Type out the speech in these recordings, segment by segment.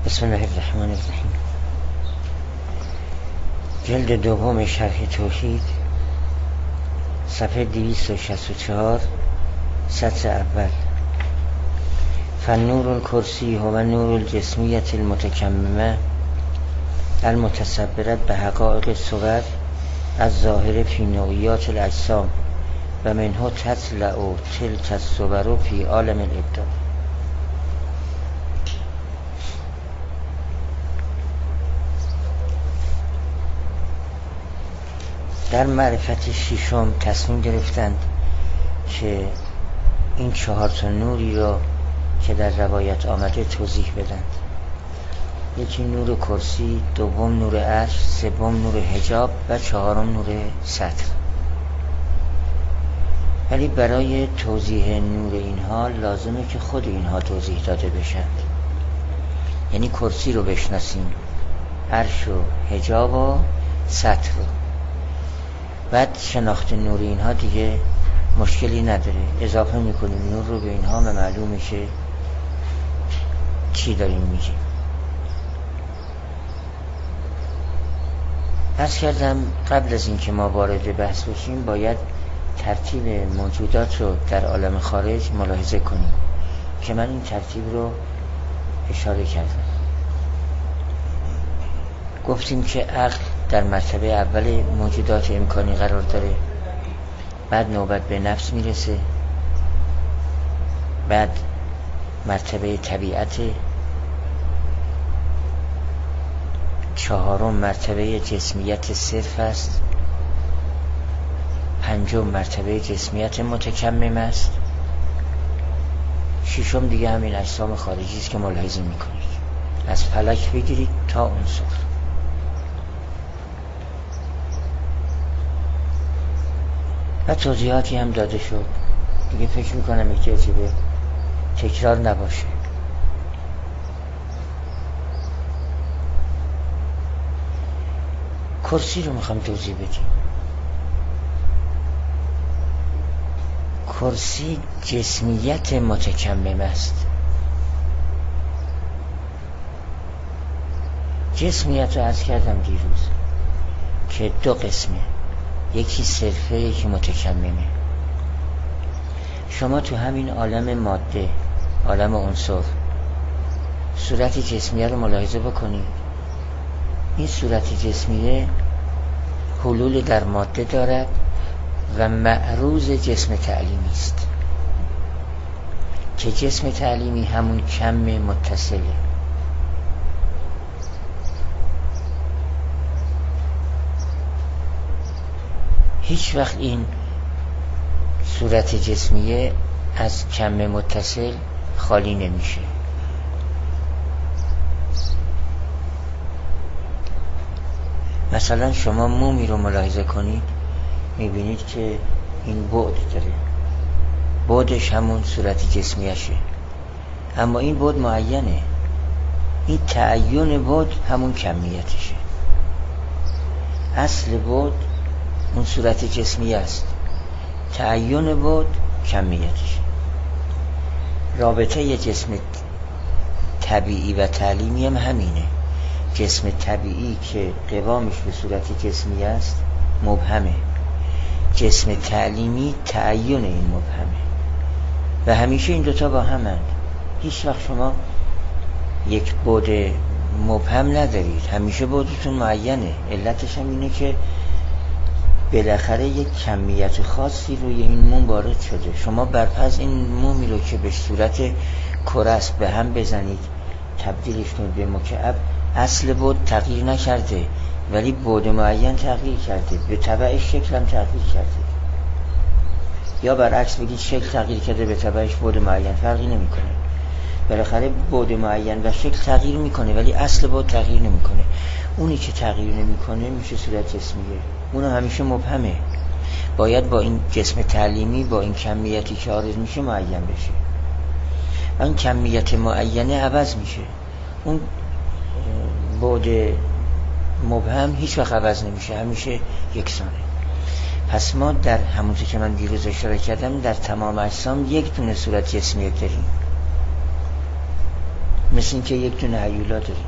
بسم الله الرحمن الرحیم. جلد دوم شرح توحید، صفحه 264، سطر اول. فالنور الکرسی هو نور الجسمیت المتکممه المتصبرت به حقایق الصور الظاهره فی نوعیات الاجسام و منه تطلع تلک الصور فی عالم الابداع. در معرفت ششم تصمیم گرفتند که این 4 نوری را که در روایت آمده توضیح بدند. یکی نور کرسی، دوم نور عرش، سوم نور حجاب و 4 نور سطر. ولی برای توضیح نور اینها لازمه که خود اینها توضیح داده بشند. یعنی کرسی رو بشناسیم، عرش و حجاب و سطر رو. بعد شناخت نور اینها دیگه مشکلی نداره، اضافه میکنیم نور رو به اینها و معلوم میشه چی داریم میگیم. عرض کردم قبل از اینکه ما وارد بحث بشیم باید ترتیب موجودات رو در عالم خارج ملاحظه کنیم که من این ترتیب رو اشاره کردم. گفتیم که عقل در مرتبه اول موجودات امکانی قرار داره، بعد نوبت به نفس میرسه، بعد مرتبه طبیعت، 4 مرتبه جسمیت صرف است، 5 مرتبه جسمیت متکمم است، 6 دیگه همین اجسام خارجی است که ملاحظه میکنید، از فلک بگیرید تا عنصر. و توضیحاتی هم داده شد دیگه، فکر میکنم احتیاجی به تکرار نباشه. کرسی رو میخوام توضیح بدیم. کرسی جسمیت متکمم است. جسمیت رو عرض کردم دیروز که 2 قسمه، یکی صرفه یکی متکممه. شما تو همین عالم ماده، عالم عنصر، صورت جسمیه رو ملاحظه بکنید. این صورت جسمیه حلول در ماده دارد و معروض جسم تعلیمی است که جسم تعلیمی همون کم متصله. هیچ وقت این صورت جسمیه از کم متصل خالی نمیشه. مثلا شما مومی رو ملاحظه کنید، میبینید که این بعد داره، بعدش همون صورت جسمیشه، اما این بعد معینه. این تعین بعد همون کمیتشه. اصل بعد اون صورت جسمی است، تعین بعد کمیتش. رابطه ی جسم طبیعی و تعلیمی هم همینه. جسم طبیعی که قوامش به صورت جسمی است مبهمه، جسم تعلیمی تعین این مبهمه و همیشه این دوتا با همند. هیچ وقت شما یک بعد مبهم ندارید، همیشه بعدتون معینه. علتش هم اینه که بالاخره یک کمیت خاصی روی این موم وارد شده. شما برپس این مومی رو که به صورت کره است به هم بزنید، تبدیلش کنید به مکعب، اصل بعد تغییر نکرده ولی بعد معین تغییر کرده، به تبعش شکل هم تغییر کرده. یا برعکس بگید شکل تغییر کرده به تبعش بعد معین فرقی نمیکنه. بالاخره بعد معین و شکل تغییر میکنه ولی اصل بعد تغییر نمیکنه. اونی که تغییر نمیکنه میشه صورت جسمیه، اون همیشه مبهمه. باید با این جسم تعلیمی با این کمیتی که عارض میشه معین بشه. این کمیت معینه عوض میشه، اون بعد مبهم هیچ وقت عوض نمیشه، همیشه یکسانه. پس ما در همونطور که من دیروز اشاره کردم در تمام اجسام یک دونه صورت جسمیه داریم. مثل این که یک دونه هیولا داریم.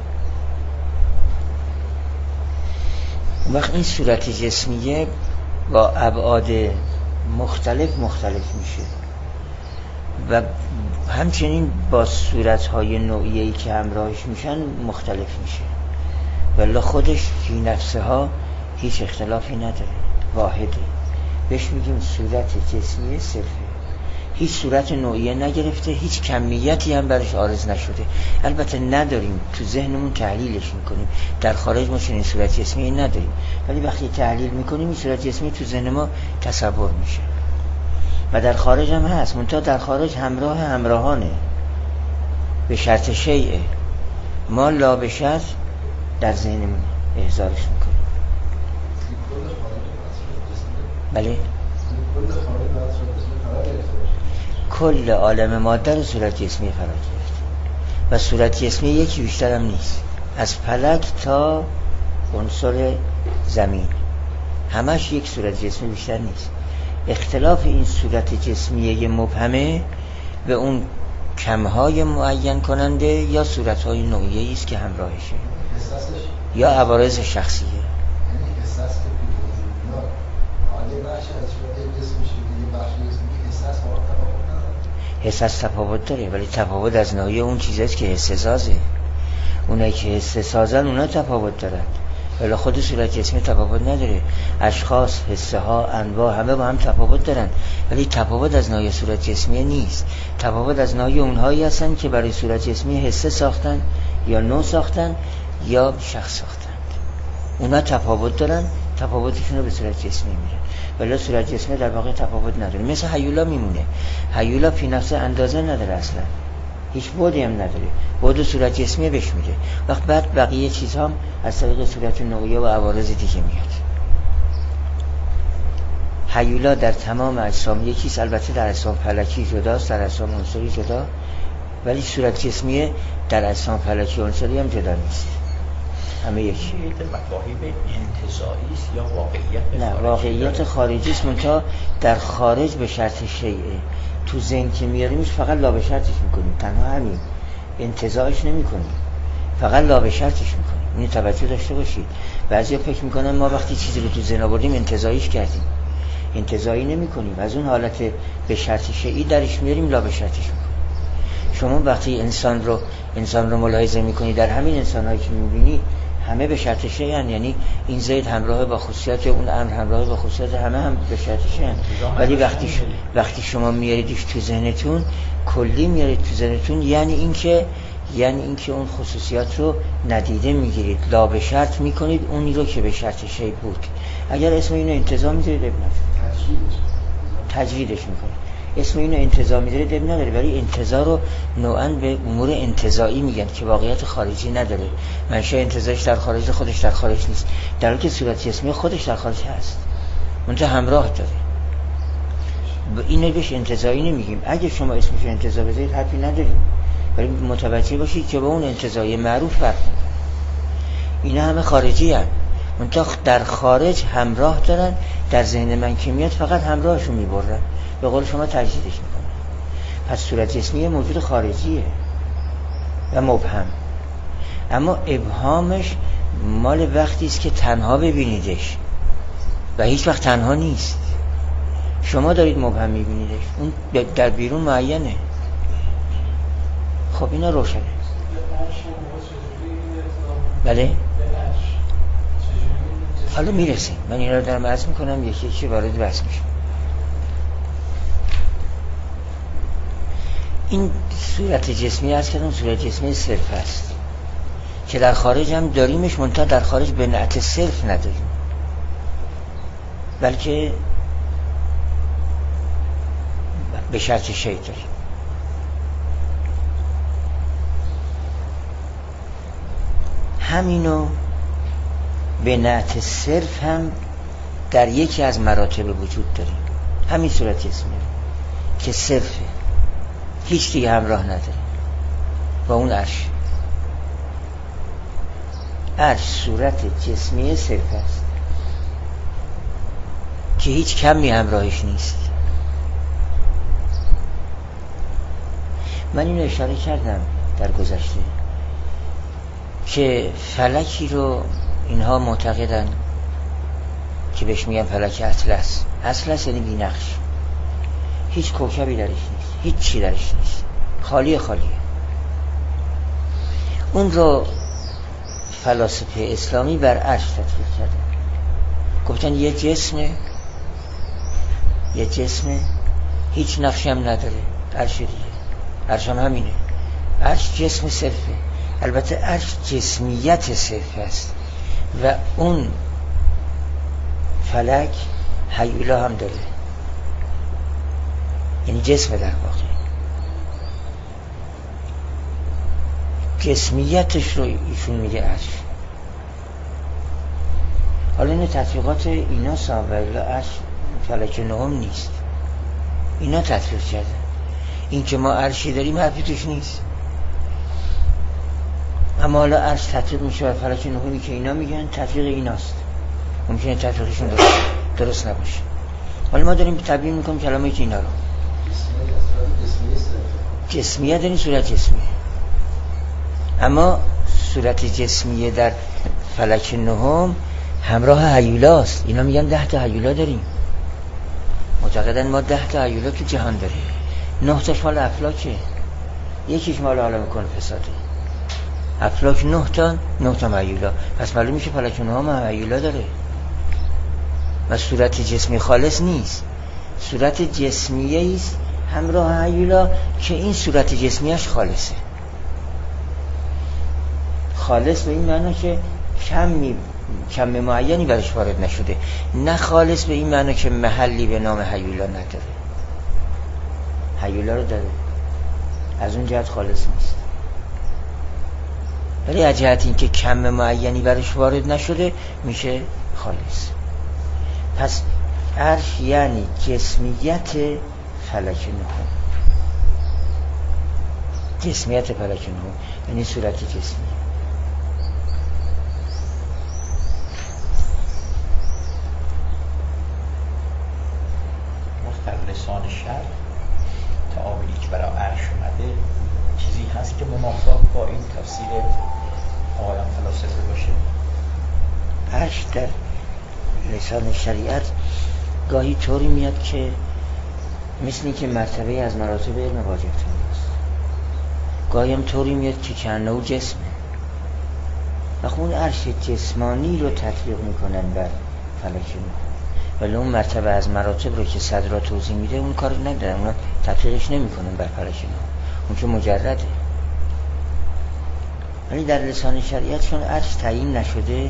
اون وقت این صورت جسمیه با ابعاد مختلف میشه و همچنین با صورت‌های نوعیه‌ای که همراهش میشن مختلف میشه، ولی خودش فی نفسه ها هیچ اختلافی نداره، واحده. بهش میگیم صورت جسمی صرفه، هیچ صورت نوعیه نگرفته، هیچ کمیتی هم برش عارض نشده. البته نداریم، تو ذهنمون تحلیلش میکنیم، در خارج ما چنین صورت جسمی نداریم، ولی وقتی تحلیل میکنیم این صورت جسمی تو ذهن ما تصور میشه و در خارج هم هست، منتها در خارج همراهانه به شرط شیئه، ما لا به شرط در ذهنمون احضارش میکنیم. بله، کل عالم ماده رو صورت جسمی فرا گرفت و صورت جسمی یکی بیشتر هم نیست، از فلک تا عنصر زمین همش یک صورت جسمی بیشتر نیست. اختلاف این صورت جسمی مبهمه به اون کمهای معین کننده یا صورتهای نوعیه‌ای است که همراهشه یا عوارض شخصیه. احساس تفاوت داره، ولی تفاوت از ناحیه اون چیزاست که حس سازه. اونایی که حس سازن اونا تفاوت دارن، ولی خود صورت جسمی تفاوت نداره. اشخاص، حسه ها، انواع همه با هم تفاوت دارن، ولی تفاوت از ناحیه صورت جسمی نیست. تفاوت از ناحیه اونهایی هستن که برای صورت جسمی حسه ساختن یا نوع ساختن یا شخص ساختن. اونا تفاوت دارن، تفاوتشون رو به صورت جسمی میرن، ولی صورت جسمی در واقع تفاوت نداره. مثل هیولا میمونه. هیولا فی نفسه اندازه نداره، اصلا هیچ بعدی هم نداره، بعد صورت جسمی بهش میده. وقت بعد بقیه چیزها هم از طریق صورت نوعیه و عوارض دیگه میاد. هیولا در تمام اجسام یکیست، البته در اجسام فلکی جداست، در اجسام عنصری جدا، ولی صورت جسمی در اجسام فلکی و عنصری هم جدا نیست، همه یکی. مفاهیم انتزاعی است یا واقعیت؟ نه، واقعیت خارجی است، منتها در خارج به شرط شیئه. تو ذهن که میاریمش فقط لا به شرطش میکنیم، تنها همین، انتزاعش نمیکنیم، فقط لا به شرطش میکنیم. اینو توجه داشته باشید. بعضیا فکر میکنن ما وقتی چیزی رو تو ذهن آوردیم انتزاعیش کردیم، انتزاعی نمیکنیم، از اون حالت به شرط شیئی درش میاریم، لا به شرطش میکنیم. شما وقتی انسان رو ملاحظه میکنی، در همین انسان‌هایی که میبینی همه به شرط شیئن، یعنی این زید همراه با خصوصیت اون امر همراه با خصوصیت همه هم به شرط شیئن، ولی وقتی شما میاریدش تو ذهنتون، کلی میارید تو ذهنتون، یعنی اینکه اون خصوصیات رو ندیده میگیرید، لا به شرط میکنید اونی رو که به شرط شیء بود. اگر اسم اینو انتزاع میذارید ابن تجویدش میکنید، اسم اینو انتزاع میذارید ابن نداره، ولی انتزاع رو نوعاً به امور انتزاعی میگن که واقعیت خارجی نداره، منشأ انتزاعش در خارج، خودش در خارج نیست، در حالی که صورت جسمی خودش در خارج هست، اونجا همراه داره. اینو بهش انتزاعی نمیگیم. اگه شما اسمش انتزاع بذارید حرفی نداریم، ولی متوجه باشید که با اون انتزاعی معروف فرق نداره. اینا همه خارجی هستند، منتها در خارج همراه دارن، در ذهن من که میاد فقط همراهشون میبرن، به قول شما تجدیدش میکنن. پس صورت جسمی موجود خارجیه و مبهم، اما ابهامش مال وقتی است که تنها ببینیدش و هیچ وقت تنها نیست. شما دارید مبهم میبینیدش، اون در بیرون معینه. خب اینا روشنه. بله حالا میرسیم، من این رو دارم عرض میکنم، یکی یکی وارد بحث میشه. این صورت جسمی هست که اون صورت جسمی صرف هست که در خارج هم داریمش، منتها در خارج به نعت صرف نداریم، بلکه به شرط شیء داریم. همینو به نعت صرف هم در یکی از مراتب وجود داریم، همین صورت جسمی که صرفه، هیچ دیگه همراه نداره، با اون عرش صورت جسمی صرف است که هیچ کمی همراهش نیست. من اینو اشاره کردم در گذشته که فلکی رو اینها معتقدن که بهش میگن فلک اطلس. اطلس یعنی بی‌نقش، هیچ کوکبی درش نیست، هیچ چی درش نیست، خالیه. اون رو فلاسفه اسلامی بر عرش تطبیق کردن، گفتن یه جسمه هیچ نقشی هم نداره. عرش دیگه، عرش هم همینه. عرش جسم صرفه، البته عرش جسمیت صرف است و اون فلک هیولا هم داره، یعنی جسم در واقع جسمیتش رو ایشون میگه عرش. حالا این تطبیقات اینا صاحب عرش فلک نهم نیست، اینا تطبیق کردن. این که ما عرشی داریم حرفی توش نیست، اما حالا عرش تطبیق میشه بر فلک نهمی که اینا میگن تطبیق ایناست. ممکنه تطبیقشون درست نباشه. حالا ما داریم تبیین میکنیم کلمه که اینا رو جسمیت داریم، صورت جسمیه، اما صورت جسمیه در فلک نهم همراه هیولاست. اینا میگن 10 تا هیولا داریم، معتقدن ما 10 تا هیولا تو جهان داریم، 9 تاش مال افلاکه، یکیش مال عالم کن فساده. افلاک 9 تا هیولا، پس معلوم میشه فلک نهم هم هیولا داره و صورت جسمی خالص نیست، صورت جسمیه است همراه هیولا که این صورت جسمیش خالصه. خالص به این معنی که کم معینی برش وارد نشده، نه خالص به این معنی که محلی به نام هیولا نداره. هیولا رو داره، از اون جهت خالص نیست، ولی از جهت این که کم معینی برش وارد نشده میشه خالص. پس عرش یعنی جسمیت فلک نهم، جسمیت فلک نهم یعنی صورت جسمی. در لسان شرع تعابیری که برای عرش اومده چیزی هست که موافق با این تفسیر آقایان فلاسفه باشه؟ عرش در لسان شریعت گاهی طوری میاد که مثل که مرتبه از مراتب علم واجب است، گاهی هم طوری میاد که کنه جسمه و خون عرش جسمانی رو تطبیق میکنن بر فلک نهم، ولی اون مرتبه از مراتب رو که صدر توضیح میده اون کار ندارن، اون تطبیقش نمیکنن بر فلک نهم، اون که مجرده. ولی در لسان شریعت چون عرش تعیین نشده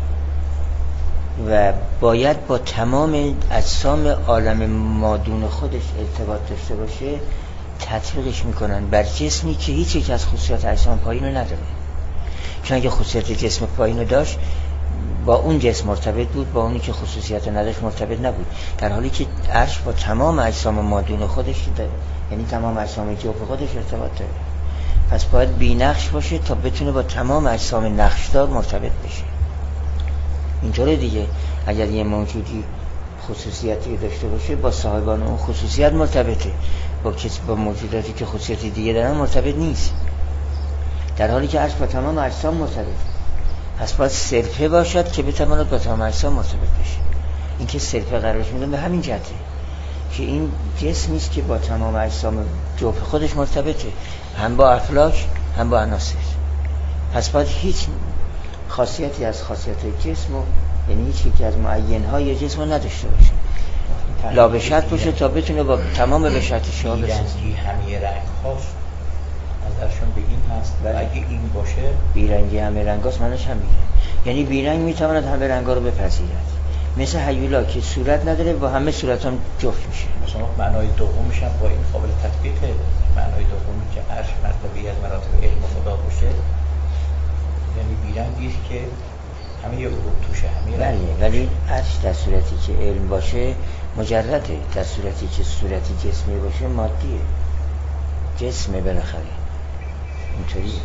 و باید با تمام اجسام عالم مادون خودش ارتباط داشته باشه، تطبیقش میکنن بر جسمی که هیچ یک از خصوصیات اجسام پایین رو نداره. چون اگه خصوصیات جسم پایین رو داشت با اون جسم مرتبط بود، با اونی که خصوصیات نداشت مرتبط نبود، در حالی که عرش با تمام اجسام مادون خودش داره، یعنی تمام اجسام جوف خودش ارتباط داره. پس باید بی نقش باشه تا بتونه با تمام اجسام نقشدار مرتبط بشه. اینطوره دیگه، اگر یه موجودی خصوصیتی داشته باشه با صاحبان اون خصوصیت مرتبطه، با موجوداتی که خصوصیتی دیگه دارن مرتبط نیست، در حالی که عرش با تمام اجسام مرتبطه. پس باید صرفه باشد که بتواند با تمام اجسام مرتبط بشه. این که صرفه قرارش میدن به همین جهته که این جسمی است که با تمام اجسام جوف خودش مرتبطه، هم با افلاک هم با عناصر. پس باید هیچ خاصیتی از خاصیت جسم و یعنی هیچ یکی از معینهای جسم رو نداشته باشه، لا به شرط باشه تا بتونه با تمام به شرط شما برسه. بیرنگی همه رنگ هاست نظرشون به این هست و اگه این باشه بیرنگی همه رنگ هاست منش هم میگه، یعنی بیرنگ میتواند همه رنگ ها رو بپذیرد، مثل هیولا که صورت نداره با همه صورت هم جفت میشه. مثلا معنای دومش هم با این قابل تطبیقه، معنای دومی که عرش مرتبه از مراتب علم خدا باشه، یعنی بیرنگیست که همه یه علوم توشه، همه رنگ. ولی عرش در صورتی که علم باشه مجرده، در صورتی که صورتی جسمی باشه مادیه، جسمه بالاخره. اینطوری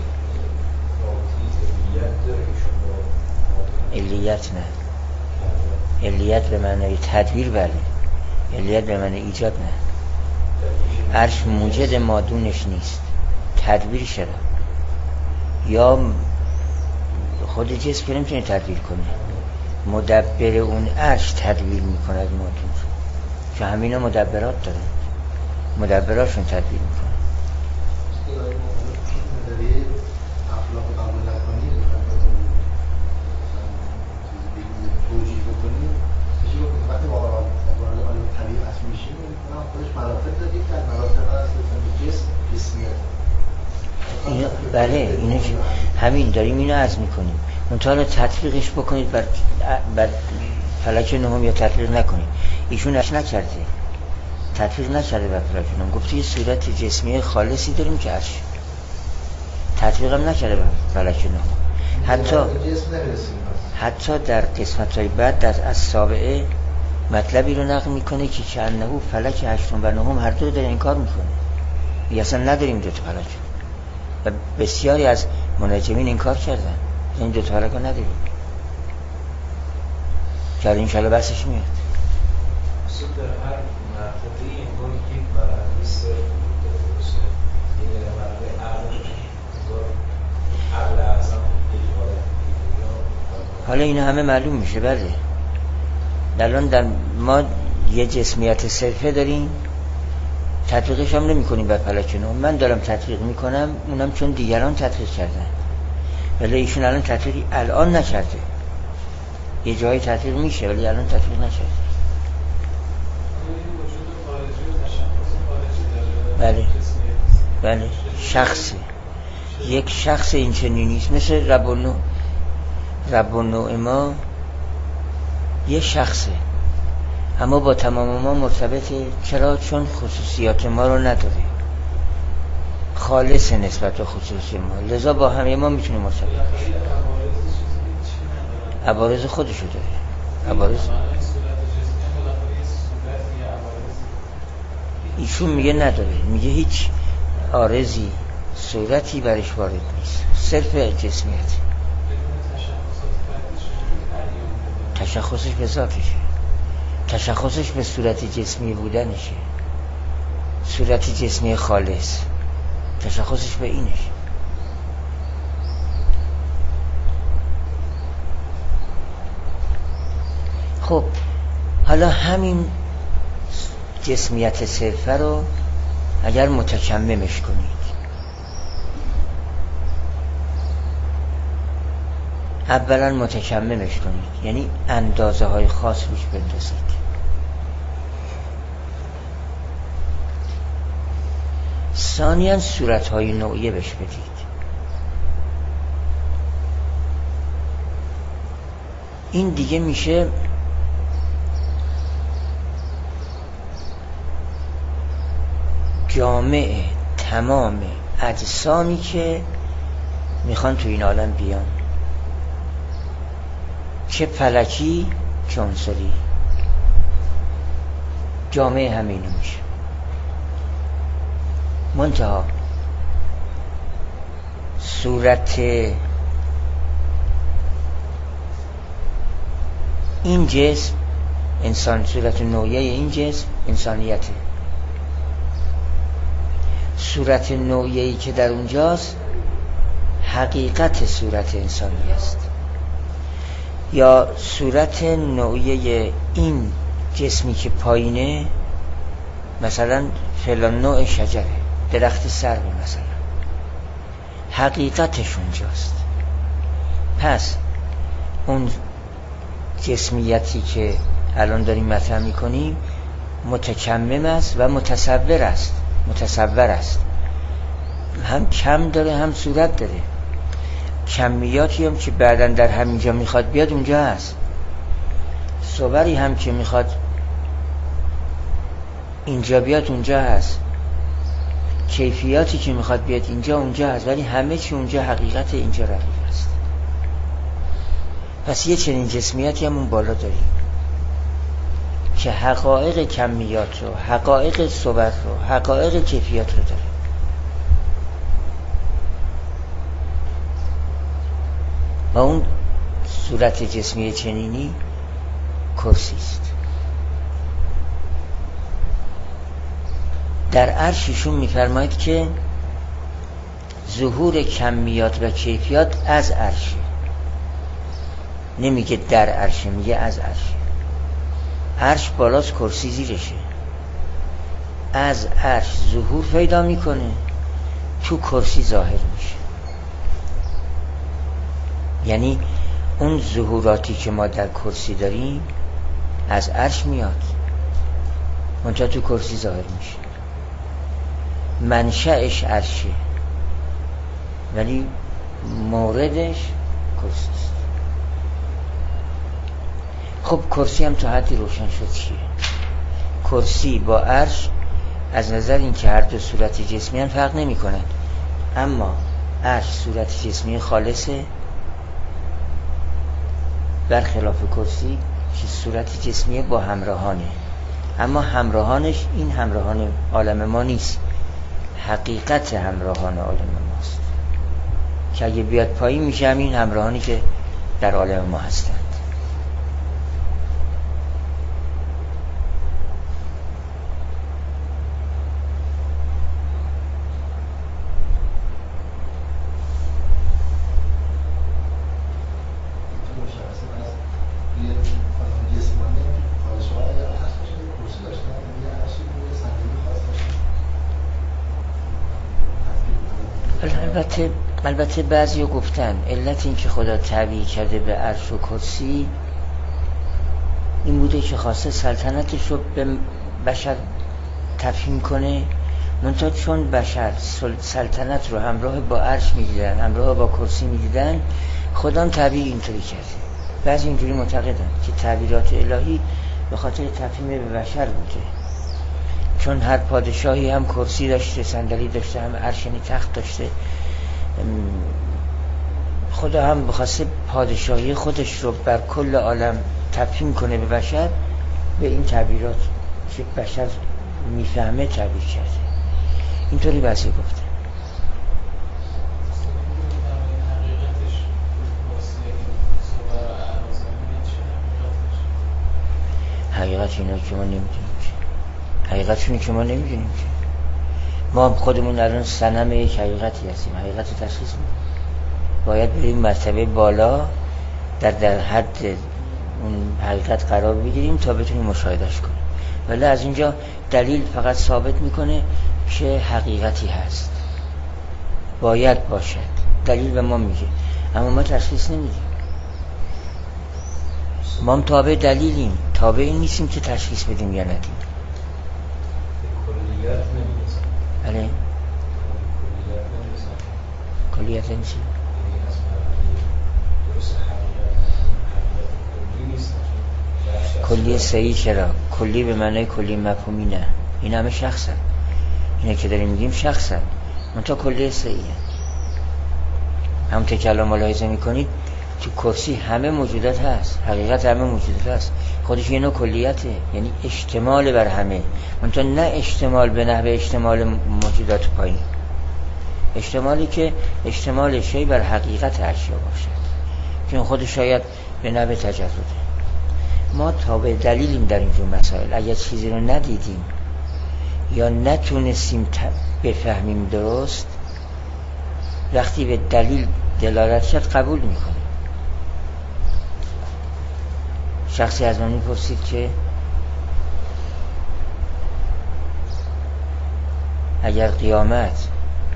علیت نه، علیت به معنی تدبیر، بله، علیت به معنی ایجاد نه. عرش موجد مادونش نیست، تدبیر شده. یا خود جسم که نمیتونه تدبیر کنه، مدبر اون عرش تدبیر میکنه از موتون، چون همینا مدبرات داره، مدبراشون تدبیر میکنه. اخلاق قبول نکنید توجیه بکنید میشه بکنید وقتی واقعا وارد عالم طبیعت میشیم اون خودش مراتب دادید که از مراتب هست جسمیت. بله اینو همین داریم اینو عرض میکنیم. منتها تطبیقش بکنید بر فلک نهم یا تطبیق نکنید. ایشون نکرده، تطبیق نکرده بر فلک نهم، گفته یه صورت جسمی خالصی داریم که عرش، تطبیق هم نکرده بر فلک نهم. حتی در قسمت‌های بعد از سابعه مطلبی رو نقل میکنه که چنه فلک هشتم و نهم هر دو داره انکار میکنه، یا اصلا نداریم دو تا فلک، و بسیاری از منجمین انکار کردن این دو تا فلک رو نداریم که انشاءالله بحثش میاد. اصلا در هر مرتبه انگار یک مرحله صرف بوده باشه، یه مرحله عقل اعظم یک حالت. حالا این همه معلوم میشه. بله الان در ما یه جسمیت صرفه داریم، تطبیقش هم نمی کنیم بر فلک نهم. من دارم تطبیق میکنم، اونم چون دیگران تطبیق کردن، ولی ایشون الان تطبیق الان نکرده. یه جایی تطبیق میشه ولی الان تطبیق نکرده. بله بله شخصه، یک شخص این چنینی نیست. مثل رب النوع ما یه شخصه، اما با تمام ما مرتبطه. چرا؟ چون خصوصیات ما رو نداره، خالص نسبت به خصوصی ما، لذا با همه ما میتونه مرتبط بشه. عوارض خودشو داره. عوارض ایشون میگه نداره، میگه هیچ عارضی صورتی برش وارد نیست، صرف جسمیت. تشخصش به ذاتشه، تشخصش به صورت جسمی بودنشه، صورت جسمی خالص، تشخصش به اینش. خب حالا همین جسمیت صرفه رو اگر متکممش کنید، اولا متکممش کنید یعنی اندازه های خاص روش بندازید. ثانیاً صورت های نوعیه بهش بدید. این دیگه میشه جامع تمام اجسامی که میخوان تو این عالم بیان، چه فلکی چه عنصری، جامعه همینو میشه. منتها صورت این جسم انسان، صورت نوعیه این جسم انسانیته. صورت نوعیه‌ای که در اونجاست حقیقت صورت انسانی است. یا صورت نوعیه این جسمی که پایینه، مثلا فلان نوع شجره، درخت سرو مثلا، حقیقتش اونجاست. پس اون جسمیتی که الان داریم مطرح میکنیم متکمم است و متصور است، هم کم داره هم صورت داره. کمیاتی هم که بعداً در همینجا میخواد بیاد اونجا هست، صوری هم که میخواد اینجا بیاد اونجا هست، کیفیاتی که میخواد بیاد اینجا اونجا هست، ولی همه چی اونجا حقیقت، اینجا رقیق است. پس یه چنین جسمیتی هم اون بالا داریم که حقایق کمیات رو، حقایق صورت رو، حقایق کیفیات رو داره. و اون صورت جسمی چنینی کرسی است. در عرششون میفرماید که ظهور کمیات و کیفیات از عرشه، نمیگه در عرشه، میگه از عرشه. عرش بالاست، کرسی زیرشه. از عرش ظهور پیدا میکنه، تو کرسی ظاهر میشه. یعنی اون ظهوراتی که ما در کرسی داریم از عرش میاد، منتها تو کرسی ظاهر میشه. منشأش عرشه ولی موردش کرسی است. خب کرسی هم تا حدی روشن شد چیه. کرسی با عرش از نظر این که هر دو صورت جسمی هم فرق نمی کنند، اما عرش صورت جسمی خالصه برخلاف کرسی که صورت جسمی با همراهانه، اما همراهانش این همراهان عالم ما نیست، حقیقت همراهان عالم ماست که اگه بیاد پایین میشه همین همراهانی که در عالم ما هستند. البته بعضی گفتن علت این که خدا تابع کرده به عرش و کرسی این بوده که خواسته سلطنتش رو به بشر تفهیم کنه، منتها چون بشر سلطنت رو همراه با عرش میدیدن، همراه با کرسی میدیدن، خدا تابع اینطوری کرده. بعضی اینجوری معتقدن که تعبیرات الهی به خاطر تفهیم به بشر بوده، چون هر پادشاهی هم کرسی داشته، صندلی داشته، هم عرش یعنی تخت داشته. خدا هم بخواسته پادشاهی خودش رو بر کل عالم تفهیم کنه به بشر، به این تعبیرات که بشر میفهمه تعبیر کرده. اینطوری بعضی گفته. حقیقت اینا که ما نمیدونیم، حقیقت اینه که ما نمیدونیم که ما خودمون الان صنم یک حقیقتی هستیم، حقیقت رو تشخیص میدیم. باید بریم مرتبه بالا در حد اون حقیقت قرار بگیریم تا بتونیم مشاهدهش کنیم. ولی از اینجا دلیل فقط ثابت میکنه که حقیقتی هست، باید باشد، دلیل به ما میگه، اما ما تشخیص نمیدیم. ما هم تابع دلیلیم، تابع این نیستیم که تشخیص بدیم یا ندیم. کلیت نمی‌رسن. بله. کلیت این چی؟ کلی صحیح چرا؟ کلی به معنی کلی مفهومی نه. این همه شخصن. اینه که داریم میگیم شخصن. منتها کلی صحیحه. همونطور که الان ملاحظه میکنید تو کرسی همه موجودات هست، حقیقت همه موجودات هست، خودش یه نوع کلیته، یعنی اشتمال بر همه، منتها نه اشتمال به نحو اشتمال موجودات پایین، اشتمالی که اشتمال شی بر حقیقت اشیا باشد، چون خودش شاید به نحو تجرده. ما تابع دلیلیم در اینجور مسائل. اگر چیزی رو ندیدیم یا نتونستیم بفهمیم درست، وقتی به دلیل دلالت شد قبول میکنیم. شخصی از من میپرسید که اگر قیامت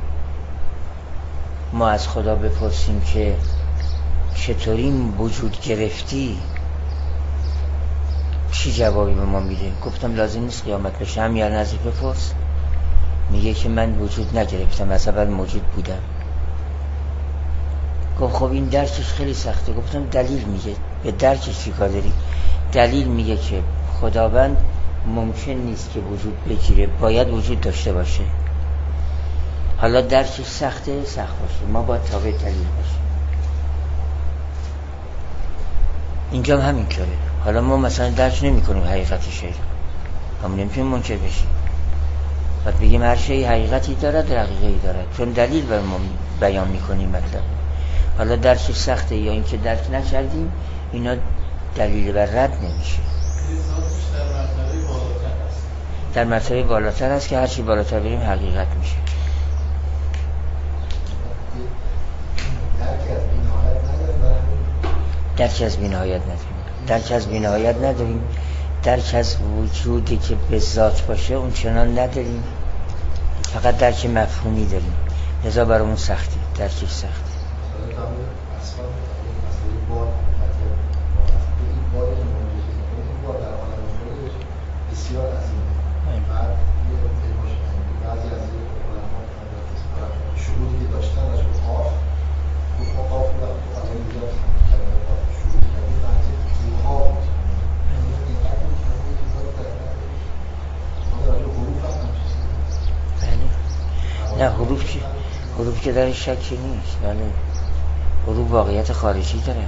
ما از خدا بپرسیم که چطوری وجود گرفتی، چی جوابی به ما میده؟ گفتم لازم نیست قیامت بشه، هم یا نزدیک بپرس. میگه که من وجود نگرفتم، از اول موجود بودم. گفت خب این درکش خیلی سخته. گفتم دلیل میگه. به درکش چی کار داری؟ دلیل میگه که خداوند ممکن نیست که وجود بگیره، باید وجود داشته باشه. حالا درکش سخته، سخت باشه، ما باید تابع دلیل باشیم. اینجا هم همینطوره. حالا ما مثلا درک نمی کنیم حقیقت شی، هم نمیتونیم منکر بشیم. باید بگیم هر شی حقیقتی دارد، رقیقی دارد، چون دلیل بر ما بیان میکنیم مطلب. حالا درکش سخته یا اینکه درک نکردیم، اینا دلیل بر رد نمیشه. در مرتبه بالاتر است که هرچی بالاتر بریم حقیقت میشه. درک از بی‌نهایت نداریم. درک از وجودی که به ذات باشه اون چنان نداریم، فقط درک مفهومی داریم، لذا برامون سختی، درکش سختی. بسیار عظیمه. بعد بعضی از علما شهودی که داشتن راجع به قاف، گفت ما قاف رو وقتی اینجا کلمه قاف شهود کردیم بعضی روح‌ها بود. اینقدر کلمه که داره در ما راجع به حروف هم بله. نه حروف که در شکی نیست. بله. حروف واقعیت خارجی داره.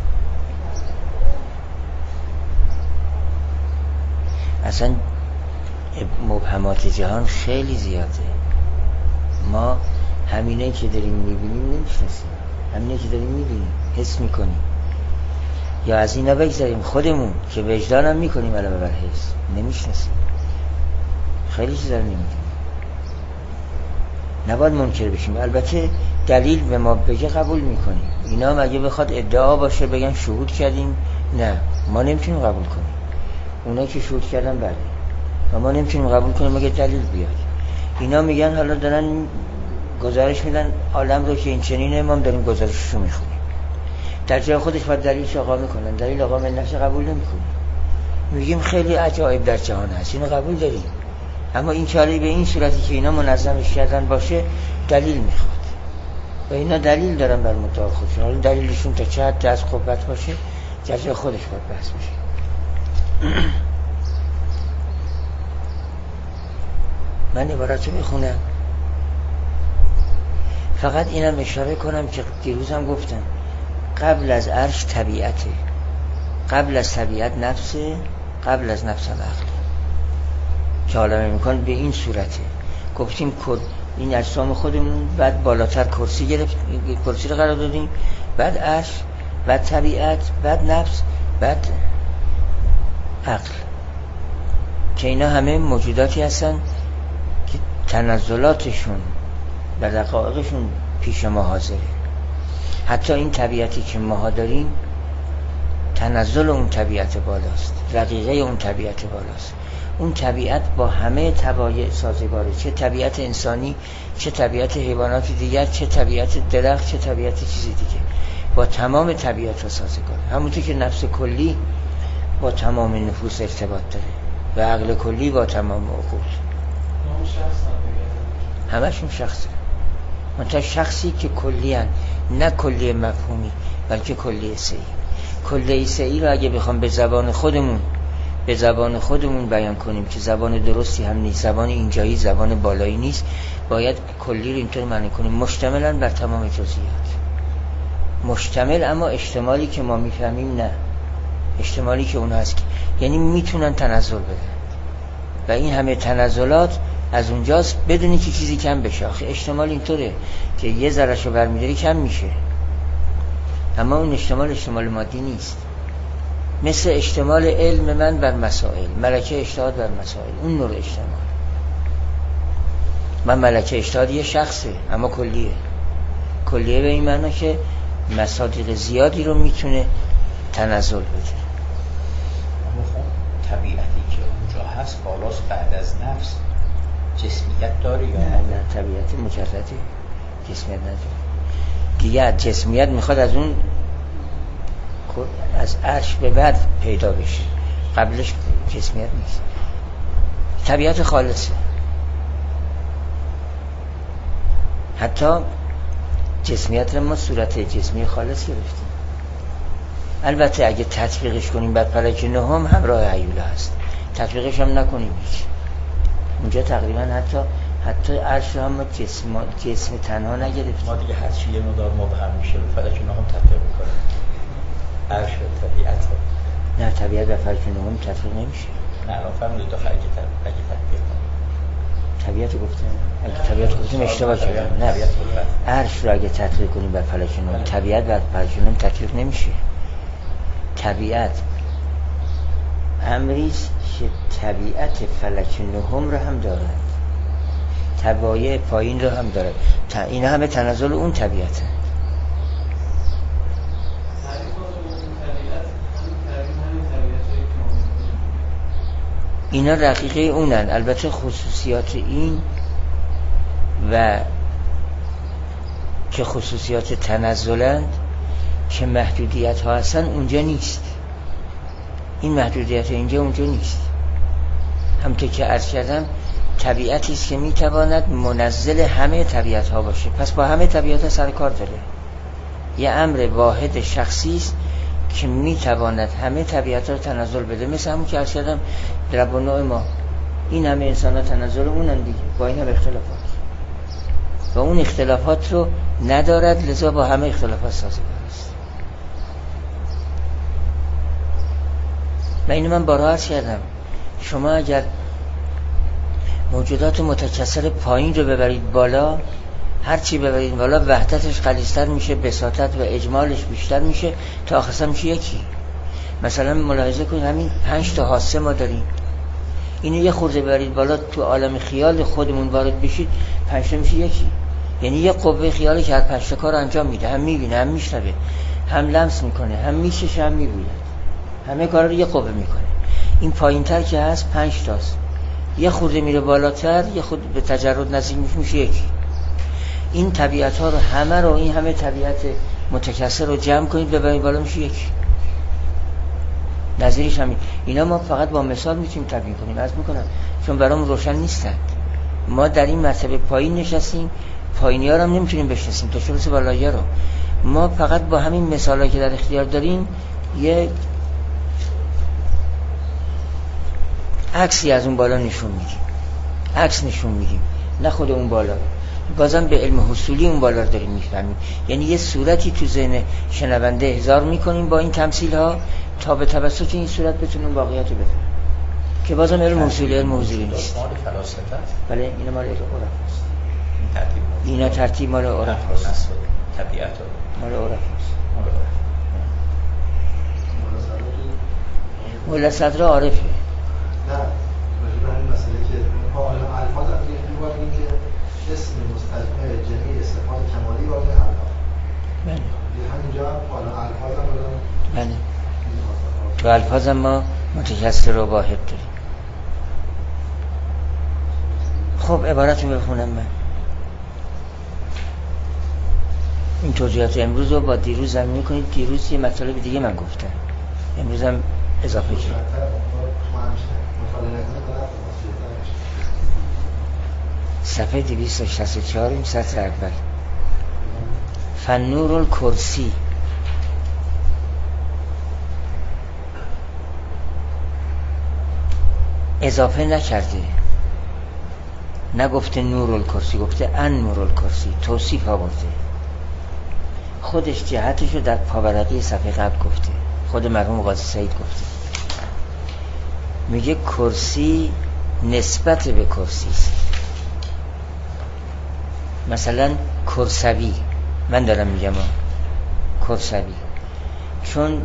اصلا مبهمات جهان خیلی زیاده. ما همینه که داریم میبینیم نمیشناسیم، همینه که داریم میبینیم حس میکنیم، یا از اینا بگذاریم خودمون که وجدان هم میکنیم علاوه بر حس نمیشناسیم، خیلی چیزا رو نمیدونیم. نباید منکر بشیم. البته دلیل به ما بگه قبول میکنیم. اینا مگه بخواد ادعا باشه بگن شهود کردیم، نه ما نمیتونیم قبول کنیم. اونا که شهود کردن بله، و ما نمیتونیم قبول کنیم مگه دلیل بیاد. اینا میگن حالا دارن گزارش میدن عالم رو که این چنینه، ما هم داریم گزارششو میخونیم. در جای خودش باید دلیلش آقا میکنن، دلیل آقا من نشه قبول نمیکنیم. میگیم خیلی عجایب در جهان هست، اینو قبول داریم، اما این چاره به این صورتی که اینا منظمش کردن باشه دلیل میخواد و اینا دلیل دارن بر مدعا خودشون. حالا دلیلشون تا چه حد از قوت باشه در جای خودش باید بحث بشه. من عبارت رو میخونم، فقط اینم اشاره کنم که دیروز هم گفتم قبل از عرش طبیعته، قبل از طبیعت نفسه، قبل از نفس هم عقل که عالم میکنه. به این صورته گفتیم این اجسام خودمون، بعد بالاتر کرسی گرفت، کرسی رو قرار دادیم، بعد عرش، بعد طبیعت، بعد نفس، بعد عقل، که اینا همه موجوداتی هستن که تنزلاتشون و دقایقشون پیش ما حاضره. حتی این طبیعتی که ما داریم تنزل اون طبیعت بالاست، رقیقه اون طبیعت بالاست. اون طبیعت با همه طبایع سازگاره، چه طبیعت انسانی، چه طبیعت حیوانات دیگر، چه طبیعت درخت، چه طبیعت چیزی دیگه، با تمام طبیعت ها سازگاره. همونطور که نفس کلی با تمام نفوس ارتباط داره و عقل کلی با تمام عقول. همشون شخصه، منتها شخصی که کلی هن، نه کلی مفهومی بلکه کلی سعی. کلی سعی رو اگه بخوام به زبان خودمون بیان کنیم که زبان درستی هم نیست، زبان اینجایی، زبان بالایی نیست، باید کلی رو اینطور معنی کنیم مشتملن بر تمام جزئیات. مشتمل اما اشتمالی که ما میفهمیم نه، اشتمالی که اون هست، یعنی میتونن تنزل بدن و این همه تنزلات از اونجاست بدونی که چیزی کم بشه. آخه اشتمال اینطوره که یه ذرهشو برمیداری کم میشه، اما اون اشتمال مادی نیست. مثل اشتمال علم من بر مسائل، ملکه اجتهاد بر مسائل، اون نوع اشتمال. من ملکه اجتهاد یه شخصه اما کلیه به این معنی که مصادیق زیادی رو میتونه تنزل بده. اما خب طبیعتی که اونجا هست بالاست، بعد از نفس جسمیت داره یا نه طبیعت مجردی، جسمیت نداره دیگه. جسمیت میخواد از اون از عرش به بعد پیدا بشه، قبلش جسمیت نیست. طبیعت خالصه. حتی جسمیت رو ما صورت جسمی خالص گرفتیم. البته اگه تطبیقش کنیم بعد فلک نهم همراه هیولا هست، تطبیقش هم نکنیم هیچ. اونجا تقریبا حتی عرش رو هم جسم تنها نگرفتیم. ما دیگه هر چی یه مقدار مبهم میشه به فلک نهم تطبیق میکنیم. عرش و طبیعت نه، طبیعت و فلک نهم تطبیق نمیشه. نه الان فهمیدید داخل اگه تطبیق اگه طبیعت گفتیم اشتباه کردم. نه، عرش رو اگه تطبیق کنیم بر فلک نهم، طبیعت بر فلک نهم تطبیق نمیشه. طبیعت امریست که طبیعت فلک نهم رو هم دارد، طبایع پایین رو هم داره. این همه تنزل اون طبیعته. اینا رقیقه اونن. البته خصوصیات این و که خصوصیات تنزلند که محدودیت ها هستن اونجا نیست. این محدودیت اینجا اونجا نیست. همونطور که عرض کردم طبیعتی است که میتواند منزل همه طبیعت ها باشه، پس با همه طبیعت ها سر کار داره. یه امر واحد شخصی است که میتواند همه طبیعت ها رو تنزل بده. مثل همون که عرض کردم رب و نوع ما، این همه انسان ها تنزل اونن دیگه، با این هم اختلافات و اون اختلافات رو ندارد، لذا با همه اختلافات سازگار است. و اینو من بارها عرض کردم، شما اگر موجودات متکثر پایین رو ببرید بالا، هرچی ببرید بالا وحدتش غلیظتر میشه، بساطت و اجمالش بیشتر میشه تا آخرش میشه یکی. مثلا ملاحظه کنید همین 5 تا حاسه ما داریم، اینو یه خورده ببرید بالا تو عالم خیال خودمون وارد بشید 5 تا میشه یکی. یعنی یه قوه خیالی که هر 5 تا کار انجام میده، هم میبینه، هم میشنوه، هم لمس میکنه، هم میچشه، هم میبوید، همه کارا رو یه قوه میکنه. این پایینتر که هست 5 تاست، یه خورده میره بالاتر یه خود به تجرد نزدیک میشه یکی. این طبیعت ها رو همه رو، این همه طبیعت متکثر رو جمع کنید ببرید بالا میشه یکی. نظیرش همین. اینا ما فقط با مثال میتونیم تبیین کنیم. عرض میکنم چون برام روشن نیستن. ما در این مرتبه پایین نشستیم، پایینی ها رو هم نمیتونیم بشناسیم تا چه برسه بالایی ها رو. ما فقط با همین مثالایی که در اختیار داریم یه عکسی از اون بالا نشون میدیم، عکس نشون میدیم، نه خود اون بالا. بازم به علم حصولی اون بالا رو داریم میفهمیم. یعنی یه صورتی تو ذهن شنونده احضار میکنیم با این تمثیل ها تا به توسط این صورت بتونیم واقعیت رو بفهمیم، که بازم علم حصولی، علم حضوری نیست. بله اینا مال عرف است. اینا ترتیب مال عرف است. طبیعت مال عرف است. مولا صدر عارفه. نه راجع به این مسئله که الفاظ این که اسم مستجمع جمعی صفات کمالی وارد الفاظ. بله. همینجا حالا الفاظ هم دارن. بله. تو الفاظ ما متکثر و واحد داریم. خب عبارت رو بخونم من. این توضیحات امروز رو با دیروز زمین میکنید. دیروز یه مطالب دیگه من گفتم، امروز هم اضافه شد. صفحه 264 این سطر اول. فنور الکرسی. اضافه نکرده، نگفته نور الکرسی، گفته ان نور الکرسی، توصیف آورده. خودش جهتشو در پاورقی صفحه قبل گفته، خود مرحوم قاضی سعید گفته. میگه کرسی نسبت به کرسی است. مثلا کرسوی، من دارم میگم کرسوی، چون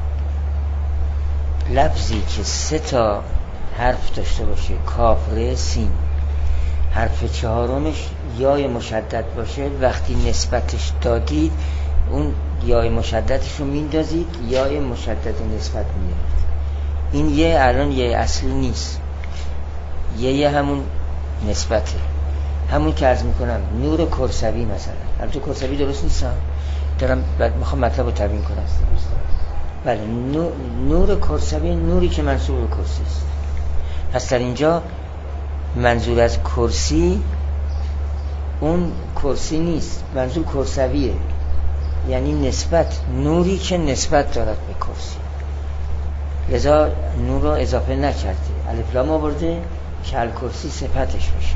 لفظی که 3 تا حرف داشته باشه، کاف، ر، سین، حرف 4مش یای مشدد باشه، وقتی نسبتش دادید اون یای مشددش رو میندازید، یای مشدد نسبت میارید. این یه الان یه اصلی نیست، یه همون نسبته، همون که عرض میکنم نور کرسوی مثلا. البته کرسوی درست نیستم، دارم میخوام مطلب رو تبیین کنم. بله نور کرسوی، نوری که منصوب به کرسی است. پس در اینجا منظور از کرسی اون کرسی نیست، منظور کرسویه، یعنی نسبت، نوری که نسبت دارد به کرسی. لذا نور رو اضافه نکرده، الف لام آورده که الکرسی صفتش بشه.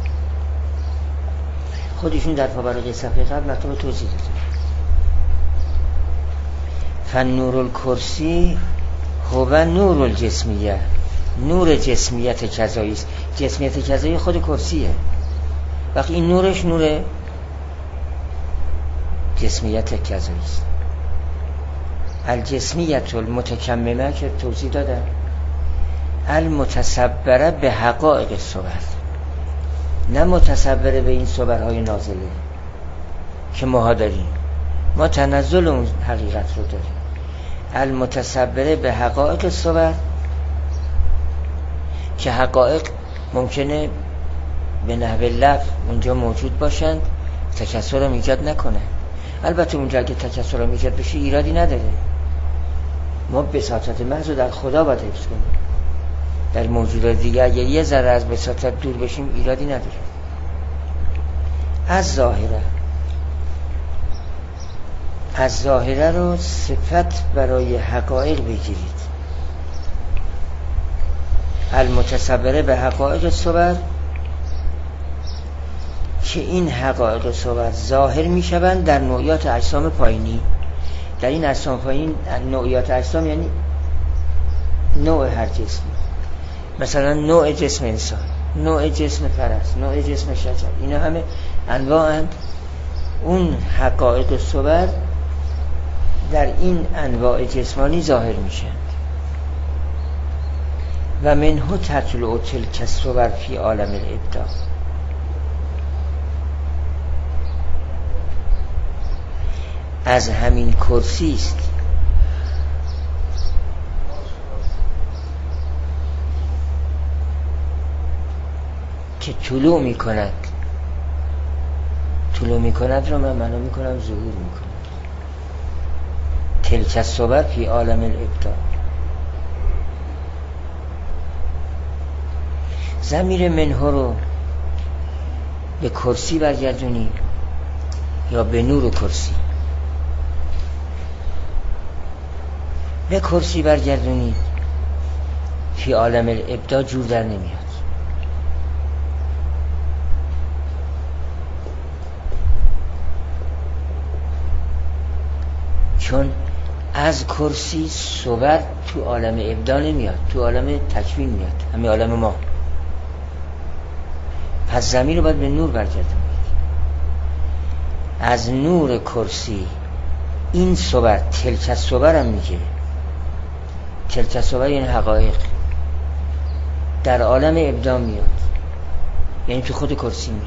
خودشون در پاورقی صفحه قبل مطلب توضیح داده. فنور الکرسی هو نور الجسمیه، نور جسمیت کذایی است. جسمیت کذایی خود کرسیه. وقتی این نورش نور جسمیت کذایی است. الجسمیت المتکممه که توضیح دادم، المتصبره به حقایق صور، نه متصبره به این صورهای نازله که ما داریم. ما تنزل اون حقیقت رو داریم. المتصبره به حقایق صور که حقایق ممکنه به نحو لفظ اونجا موجود باشند، تکثر هم ایجاد نکنه. البته اونجا که تکثر هم ایجاد بشه ایرادی نداره، ما بساطت محض رو در خدا باید حفظ کنیم. در موجودات دیگه اگر یه ذره از بساطت دور بشیم ایرادی نداره. از ظاهره رو صفت برای حقایق بگیرید. المتصوره به حقایق صور، که این حقایق صور ظاهر می شوند در نوعیات اجسام پایینی. در این اجسام پایین، نوعیات اجسام یعنی نوع هر جسمی، مثلا نوع جسم انسان، نوع جسم فرس، نوع جسم شجر، اینا همه انواعند. اون حقایق صور در این انواع جسمانی ظاهر میشن. و منه تطلع تلک الصور فی عالم الابداع. از همین کرسی است که طلوع میکند. طلوع میکند رو من معنا میکنم ظهور میکند. تلک الصور فی عالم الابداع. ضمیر منه رو به کرسی برگردونی یا به نور کرسی. به کرسی برگردونی فی عالم الابداع جور در نمیاد. چون از کرسی صور تو عالم ابداع نمیاد، تو عالم تکوین میاد، همین عالم ما. پس ضمیر رو باید به نور برگردونید. از نور کرسی این صور، تلک الصور هم میگه. تلک الصور یعنی حقایق در عالم ابداع میاد، یعنی تو خود کرسی میاد.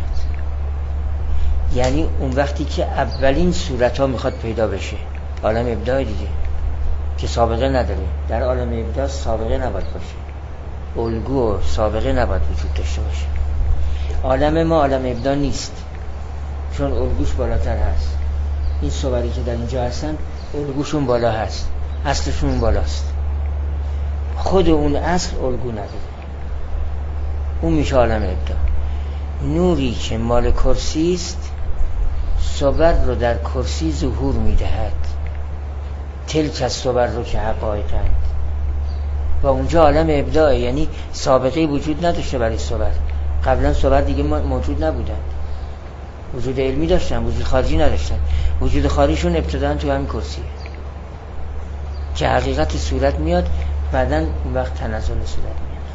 یعنی اون وقتی که اولین صورت ها میخواد پیدا بشه، عالم ابداع دیگه که سابقه نداره. در عالم ابداع سابقه نباید باشه، الگو و سابقه نباید وجود داشته باشه. عالم ما عالم ابداع نیست، چون الگوش بالاتر هست. این صوری که در اینجا هستن الگوشون بالا هست، اصلشون بالاست. خود اون اصل الگو نداره، اون میشه عالم ابداع. نوری که مال کرسی است صور رو در کرسی ظهور میدهد. تلک الصور رو که حقایقند و اونجا عالم ابداع، یعنی سابقه وجود نداشته برای صور. قبلا صور دیگه موجود نبودن، وجود علمی داشتن، وجود خارجی نداشتن. وجود خارجیشون ابتداً تو همین کرسیه که حقیقت صورت میاد، بعداً اون وقت تنزل صورت میاد.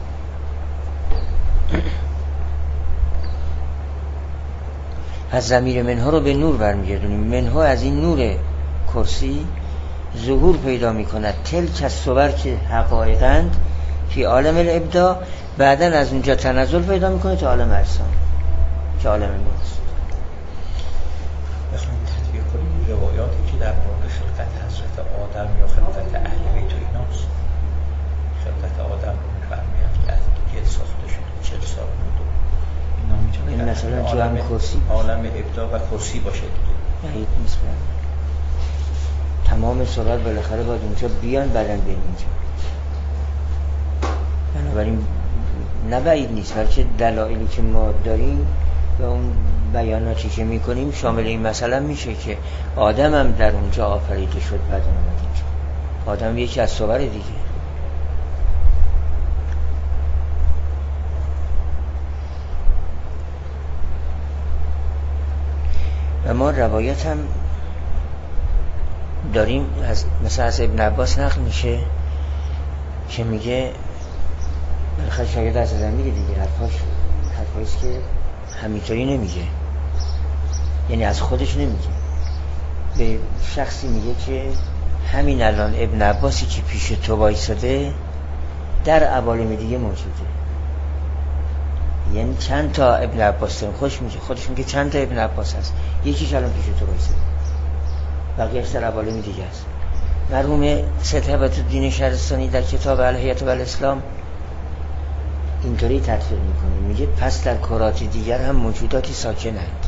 از ضمیر منها رو به نور برمیگردونیم. منها از این نور کرسی ظهور پیدا میکند. تلک الصور که حقایقند فی عالم الابداع، بعداً از اونجا تنزل پیدا میکنه تا عالم اجسام که عالم ماست. بخوایم تطبیق کنیم روایاتی که در مورد خلقت حضرت آدم یا خلقت اهل بیت و ایناست. خلقت آدم رو میفرماید که از گل ساخته شده 40 سال بود. اینا میتونه این مثلا تو هم کرسی عالم ابداع و کرسی باشه دیگه. بعید نیست. تمام صورت بالاخره باید اونجا بیان، بعدن بیان اینجا. بنابراین نه بعید نیست، بلکه دلایلی که ما داریم و اون بیاناتی که میکنیم شامل این مسئله میشه که آدم هم در اونجا آفریده شد، بعد اومد اینجا. آدم یکی از صور دیگه. و ما روایت هم داریم مثلا از ابن عباس نقل میشه که میگه، بالاخره شاگرد از ازم میگه دیگه، حرفاییست که همینطوری نمیگه، یعنی از خودش نمیگه، به شخصی میگه که همین الان ابن عباسی که پیش تو وایساده در عوالم دیگه موجوده. یعنی چند تا ابن عباس داریم. خودش میگه چند تا ابن عباس هست، یکیش الان پیش تو وایساده، بقیه‌اش در عوالم دیگه است. مرحوم سید هبت‌الدین شهرستانی در کتاب الهیة و الاسلام اینطوری تطبیق میکنه، میگه پس در کرات دیگر هم موجوداتی ساکنند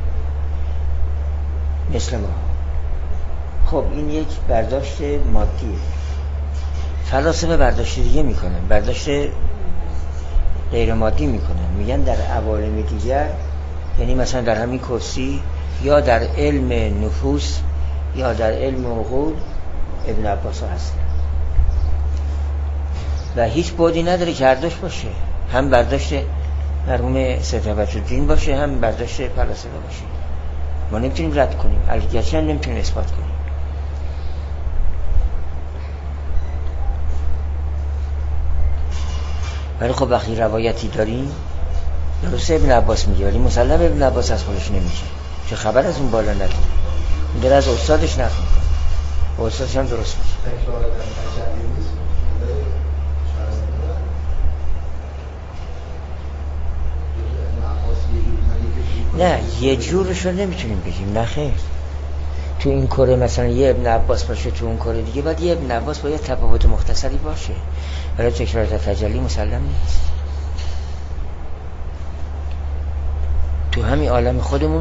مثل ما. خب این یک برداشت مادیه. فلاسفه برداشت دیگه میکنن، برداشت غیر مادی میکنن، میگن در عوالم دیگر، یعنی مثلا در همین کرسی یا در علم نفوس یا در علم عقول ابن عباس ها هستن و هیچ بعدی نداره که هر دوش باشه، هم برداشت مرحوم سید وحدالدین باشه هم برداشت فلاسفه باشه. ما نمیتونیم رد کنیم، الگرچه نمیتونیم اثبات کنیم. ولی خب وقتی روایتی داریم درسته ابن عباس میگه، ولی مسلم ابن عباس از خودش نمیگه، چه خبر از اون بالا نداره، این داره از استادش نقل میکنه، استادش هم درست میگه. تکرار در تجلی نیست. نه یه جورش رو نمیتونیم بگیم، نه خیر. تو این کره مثلا یه ابن عباس باشه، تو اون کره دیگه باید یه ابن عباس با یه تفاوت مختصری باشه، ولی تکرار در تجلی مسلم نیست. تو همین عالم خودمون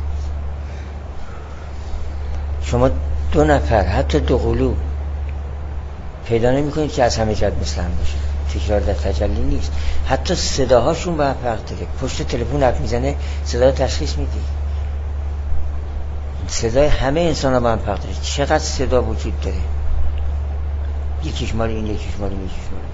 شما 2 نفر حتی 2 قلوب پیدا نمی کنید که از همه جد مثل هم باشه. تکرار در تجلی نیست. حتی صداهاشون با هم فرق داره. پشت تلفن حرف میزنه صدا تشخیص میدی، صدای همه انسان ها با هم فرق داره. چقدر صدا وجود داره، یکیش مال این یکیش مال این یکیش مال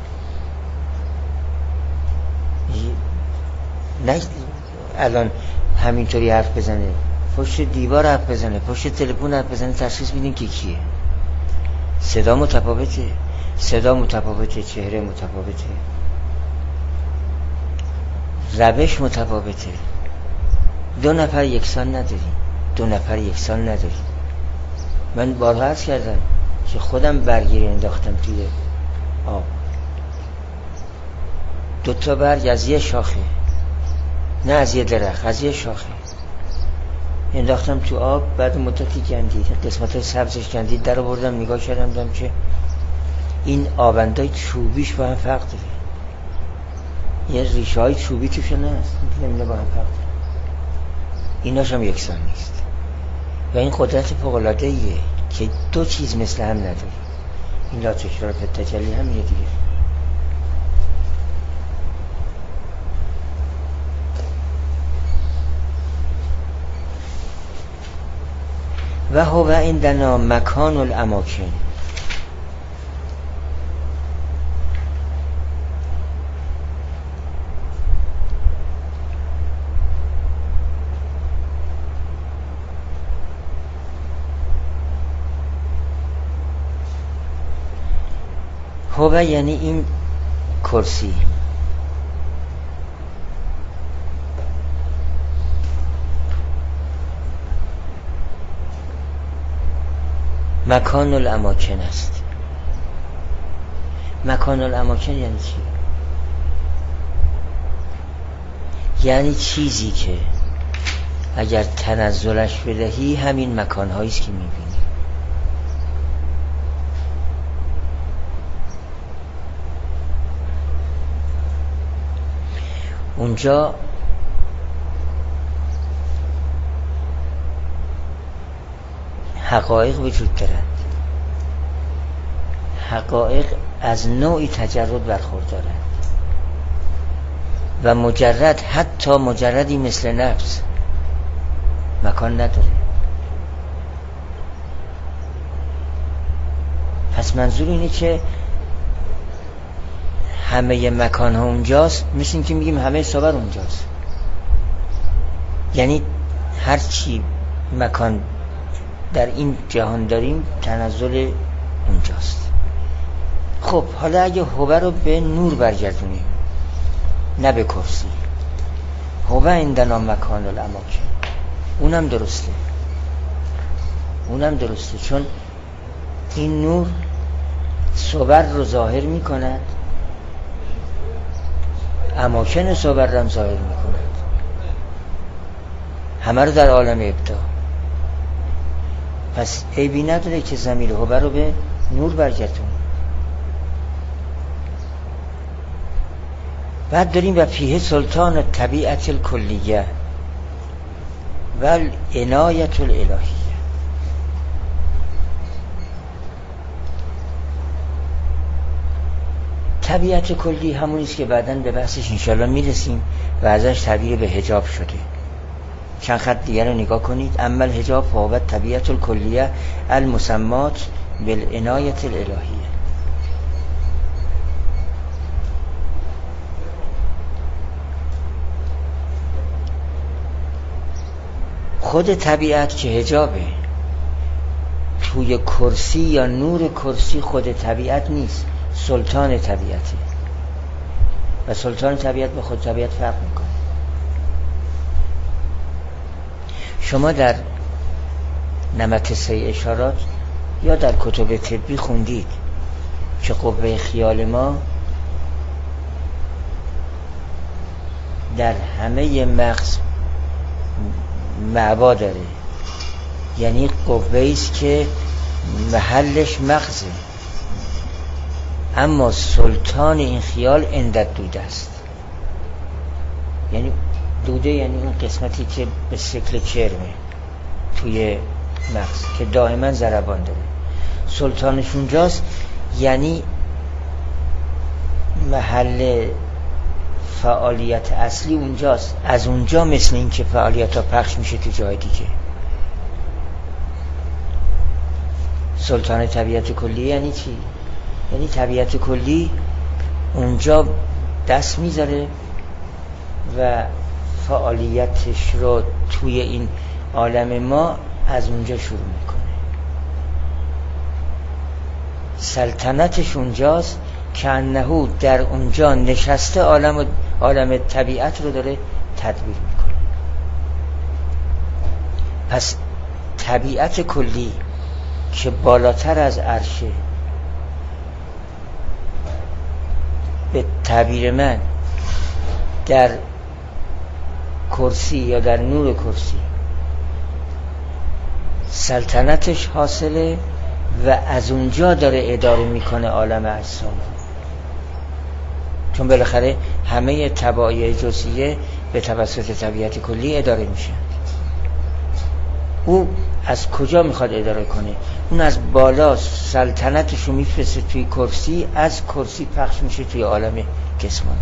نه الان همینطوری حرف بزنه، پشت دیوار حرف بزنه، پشت تلفن حرف بزنه، تشخیص میدین که کیه. صدا متفاوته، صدا متفاوته، چهره متفاوته، روش متفاوته. 2 نفر یکسان نداریم، 2 نفر یکسان نداریم. من بارها عرض کردم که خودم برگیری انداختم توی آب، 2 تا برگ از یه شاخه، نه از یه درخت، از یه شاخه انداختم تو آب. بعد مدتی گندید، قسمت سبزش گندید، در آوردم نگاه کردم دیدم که این آبندای چوبیش با هم فرق داره، یه ریشه های چوبی توشون هست، اینا با هم فرق داره، ایناش هم یکسان نیست. و این قدرت فوق‌العاده ایه که 2 چیز مثل هم نداره. این لا تکرار فی التجلی هم یه دیگه. و هو عندنا مکان الاماکن. هو یعنی این کرسی، مکان الاماکن است. مکان الاماکن یعنی چی؟ یعنی چیزی که اگر تنزلش بدهی همین مکان‌هایی است که می‌بینی. اونجا حقایق وجود دارند. حقایق از نوعی تجرد برخوردارند و مجرد، حتی مجردی مثل نفس مکان نداره. پس منظور اینه که همه مکان ها اونجاست، مثل این که میگیم همه صور اونجاست. یعنی هر چی مکان در این جهان داریم تنزل اونجاست. خب حالا اگه هوه رو به نور برگردونیم نه به کرسی، هوه عندنا مکان الاماکن، اونم درسته، اونم درسته، چون این نور صور رو ظاهر می کند، اماکن صور رو هم ظاهر می کند، همه رو در عالم ابداع. پس عیبی نداره که ضمیر هوه رو به نور برگردونیم. بعد داریم و فیه سلطان الطبیعت الکلیه و العنایت الالهیه. طبیعت کلی همونیست که بعداً به بحثش انشاءالله میرسیم و ازش تعبیر به حجاب شده. چند خط دیگر رو نگاه کنید. اما الحجاب فهو طبیعت الکلیه المسمات بالعنایت الالهیه. خود طبیعت که حجابه، توی کرسی یا نور کرسی خود طبیعت نیست، سلطان طبیعته و سلطان طبیعت به خود طبیعت فرق میکنه. شما در نمط 3 اشارات یا در کتب طبی خوندید که قوه خیال ما در همه مغز معبا داره، یعنی قوه است که محلش مغزه، اما سلطان این خیال اندد دوده است. یعنی دوده یعنی اون قسمتی که به شکل کرمه توی مغز که دائما ضربان داره، سلطانش اونجاست، یعنی محل فعالیت اصلی اونجاست. از اونجا مثل این که فعالیت ها پخش میشه تو جای دیگه. سلطان طبیعت کلی یعنی چی؟ یعنی طبیعت کلی اونجا دست میذاره و فعالیتش رو توی این عالم ما از اونجا شروع میکنه. سلطنتش اونجاست که انهو در اونجا نشسته عالم طبیعت رو داره تدبیر میکنه. پس طبیعت کلی که بالاتر از عرشه، به تعبیر من در کرسی یا در نور کرسی سلطنتش حاصله و از اونجا داره اداره میکنه عالم اجسام، چون بالاخره همه طبایع جزئیه به توسط طبیعت کلی اداره میشن. او از کجا میخواد اداره کنه؟ اون از بالا سلطنتش رو میفرسته توی کرسی، از کرسی پخش میشه توی عالم جسمانی.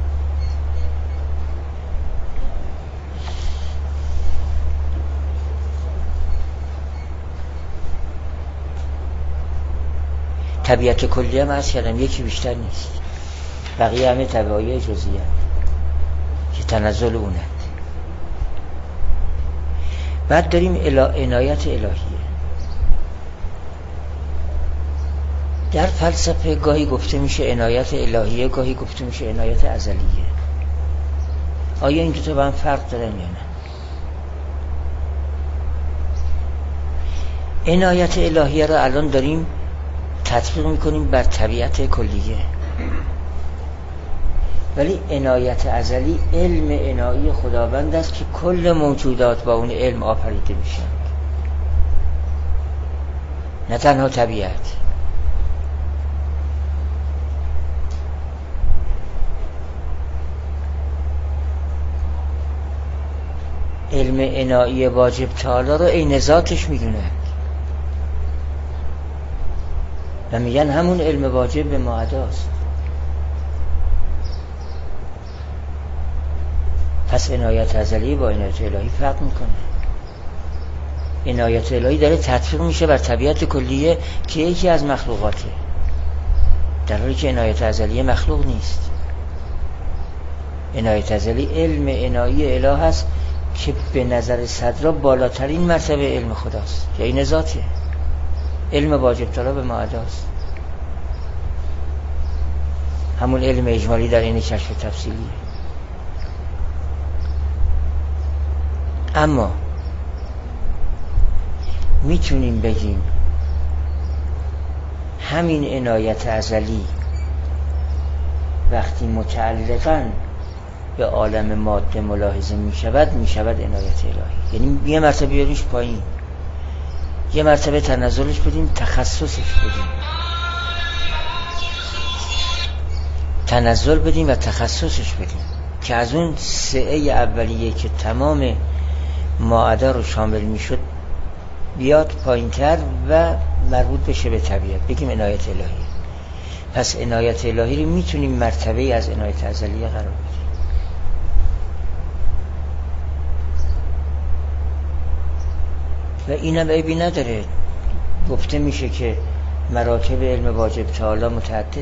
طبیعت کلی هم عرض کردم یکی بیشتر نیست، بقیه همه طبایع جزئیه که تنزل اونه. بعد داریم عنایت الهیه. در فلسفه گاهی گفته میشه عنایت الهیه، گاهی گفته میشه عنایت ازلیه. آیا این دوتا با هم فرق دارن یا نه؟ عنایت الهیه را الان داریم تطبیق میکنیم بر طبیعت کلیه، ولی عنایت ازلی علم عنایی خداوند است که کل موجودات با اون علم آفریده میشن، نه تنها طبیعت. علم عنایی واجب تعالی رو عین ذاتش میدونن و میگن همون علم واجب به ما اداست. پس عنایت ازلی با عنایت الهی فرق میکنه. عنایت الهی داره تطبیق میشه بر طبیعت کلیه که یکی از مخلوقاته، در حالی که عنایت ازلی مخلوق نیست. عنایت ازلی علم عنایی اله هست که به نظر صدرا بالاترین مرتبه علم خداست، یا این ذاته. علم واجب تعالی به ما اداست، همون علم اجمالی در این کشف تفصیلیه. اما میتونیم بگیم همین عنایت ازلی وقتی متعلقاً به عالم ماده ملاحظه میشود عنایت الهی. یعنی یه مرتبه بیاریش پایین، یه مرتبه تنزلش بدیم، تخصصش بدیم. تنزل بدیم و تخصصش بدیم که از اون سعه اولیه که تمام ماعده رو شامل میشد بیاد پایین‌تر و مربوط بشه به طبیعت، بگیم عنایت الهی. پس عنایت الهی رو میتونیم مرتبه از عنایت ازلیه قرار بدیم. و اینم عیبی نداره، گفته میشه که مراتب علم واجب تعالی متعدده.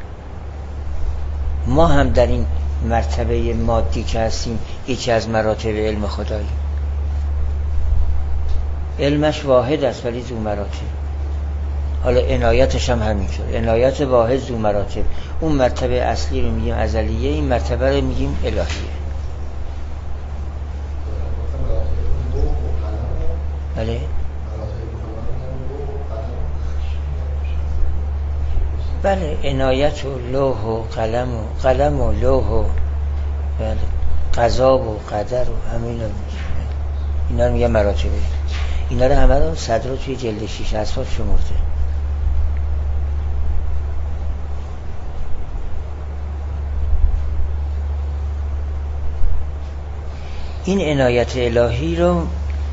ما هم در این مرتبه مادی که هستیم یکی از مراتب علم خدایی، علمش واحد است ولی ذو مراتب. حالا عنایتش هم همینطور، عنایت واحد ذو مراتب. اون مرتبه اصلی رو میگیم ازلیه، این مرتبه رو میگیم الهیه. بله بله، عنایت و لوح و قلم و لوح و بله قضا و قدر و همین رو اینا رو میگن مراتبه. اینا رو همه رو صدر رو توی جلد 6 اسباب شمرده. این عنایت الهی رو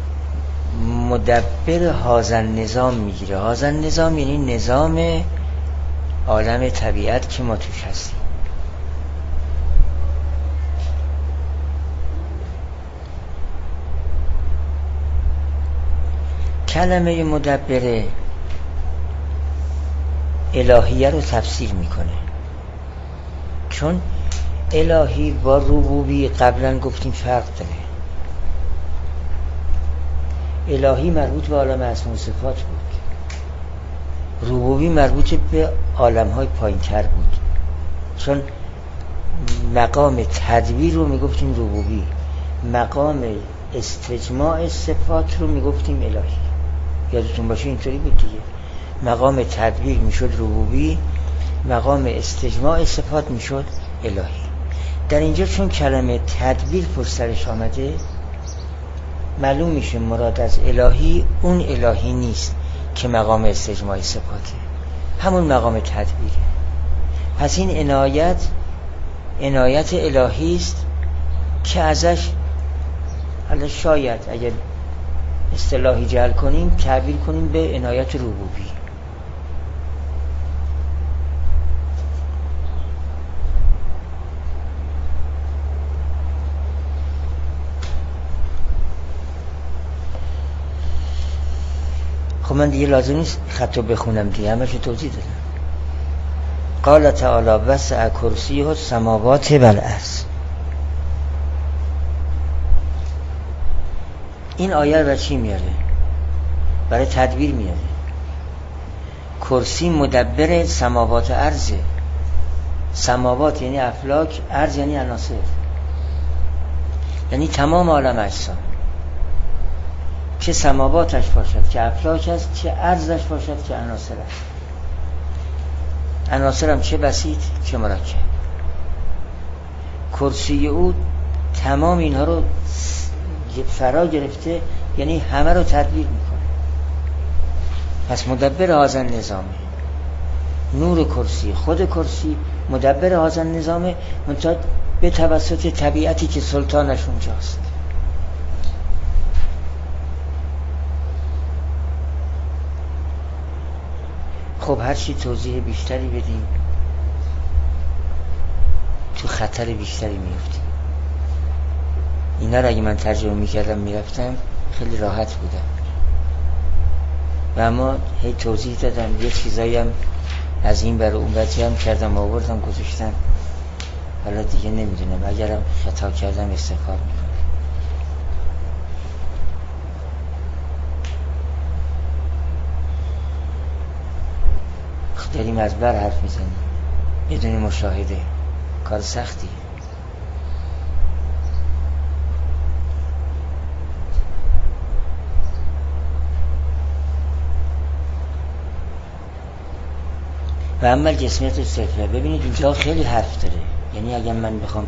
مدبر هازن نظام میگیره. هازن نظام یعنی نظام عالم طبیعت که ما توش هستیم. کلمه مدبر الهیه رو تفسیر میکنه، چون الهی با ربوبی قبلا گفتیم فرق داره. الهی مربوط به عالم اسما و صفات بود، ربوبی مربوط به عالم‌های پایین‌تر بود. چون مقام تدبیر رو میگفتیم ربوبی، مقام استجماع صفات رو میگفتیم الهی. یادتون باشه اینطوری بود دیگه، مقام تدبیر میشد ربوبی، مقام استجماع صفات میشد الهی. در اینجا چون کلمه تدبیر پشت سرش آمده، معلوم میشه مراد از الهی اون الهی نیست که مقام استجماع صفاته، همون مقام تدبیره. پس این عنایت الهی است که ازش حالا شاید اگر اصطلاحی جعل کنیم تعبیر کنیم به عنایت ربوبی. خب من دیگه لازم نیست خطو بخونم دیگه، همه شو توضیح دادم. قال تعالی وسع کرسیه السماوات والارض. این آیه رو برای چی میاره؟ برای تدبیر میاره. کرسی مدبر سماوات ارضه. سماوات یعنی افلاک، ارض یعنی عناصر، یعنی تمام عالم اجسام، چه سماواتش باشد که افلاک است، چه ارضش باشد که عناصر است. عناصر هم چه بسیط چه مرکب. کرسی او تمام اینها رو فرا گرفته، یعنی همه رو تدبیر میکنه. پس مدبر هازن نظامه. نور کرسی، خود کرسی مدبر هازن نظامه، منتها به توسط طبیعتی که سلطانش اونجاست. خب هر چی توضیح بیشتری بدیم تو خطر بیشتری میفتیم. اینا رو اگه من ترجمه میکردم میرفتم خیلی راحت بودم، و اما هی توضیح دادم، یه چیزایی هم از این برای اون بچه هم کردم آوردم گذاشتم. حالا دیگه نمیدونم، اگرم خطا کردم استغفار میکنم. داریم از بر حرف میزنیم بدون مشاهده، کار سختی. و اما جسمیت صفره، ببینید اینجا خیلی حرف داره، یعنی اگر من بخوام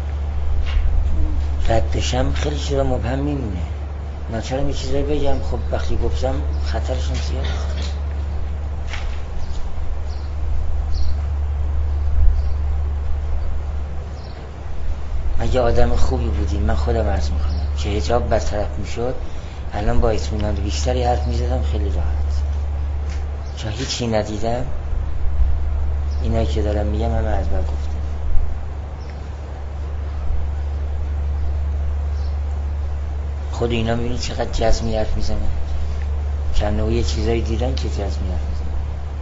رد بشم خیلی چیزا مبهم میمونه. ناچارم یه چیزایی بگم، خب وقتی گفتم خطرشون زیاده. اگه آدم خوبی بودی، من خودم عرض میکنم که حجاب برطرف میشد، الان با اطمینان بیشتری حرف میزدم، خیلی راحت، چون هیچی ندیدم. اینایی که دارم میگم همه از بر گفتم. خود اینا میبینید چقدر جزمی حرف میزنن، کنه و یه چیزایی دیدن که جزمی حرف میزنن.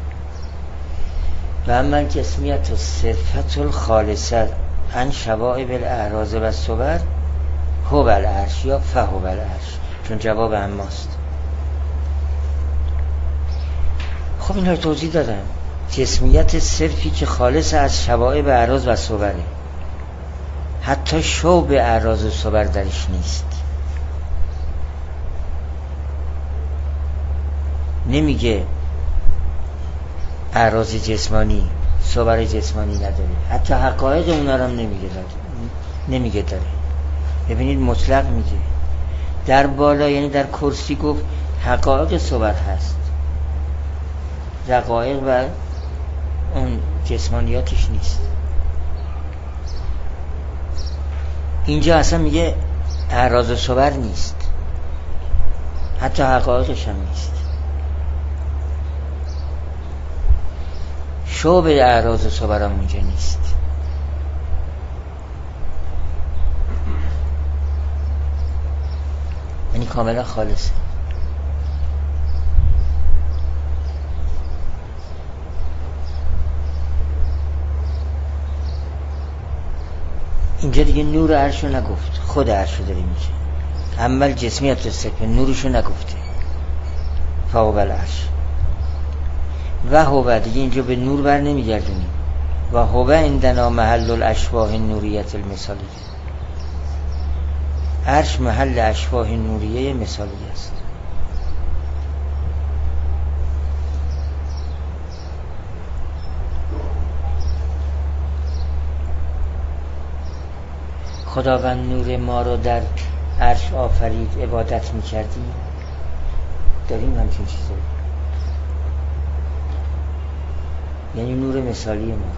و اما جسمیت و صفت الخالصه عن شوائب الاعراض و صور هو العرش یا فهو العرش، چون جواب اماست. خب اینها رو توضیح دادم. جسمیت صرفی که خالص از شوائب اعراض و صوره، حتی شوب اعراض و صور درش نیست. نمیگه اعراض جسمانی صور جسمانی نداره، حتی حقایق اونا رو هم نمیگه داره. ببینید مطلق میگه. در بالا یعنی در کرسی گفت حقایق صور هست، رقایق و اون جسمانیاتش نیست. اینجا اصلا میگه اعراض صور نیست، حتی حقایقش هم نیست. شعب اعراض صور هم اونجا نیست. یعنی کاملا خالصه. اینجا دیگه نور عرشو نگفت، خود عرشو داره میگه. عمل جسمیت صفت نورشو نگفته. فوق العرش و هو دیگه اینجا به نور بر نمیگردونیم. و هو عندنا محل الاشباح نوریت المثالیه. عرش محل اشباح نوریه مثالیه است. خداوند نور ما رو در عرش آفرید، عبادت میکردیم. داریم همچین چیزایی، یعنی نور مثالی ما.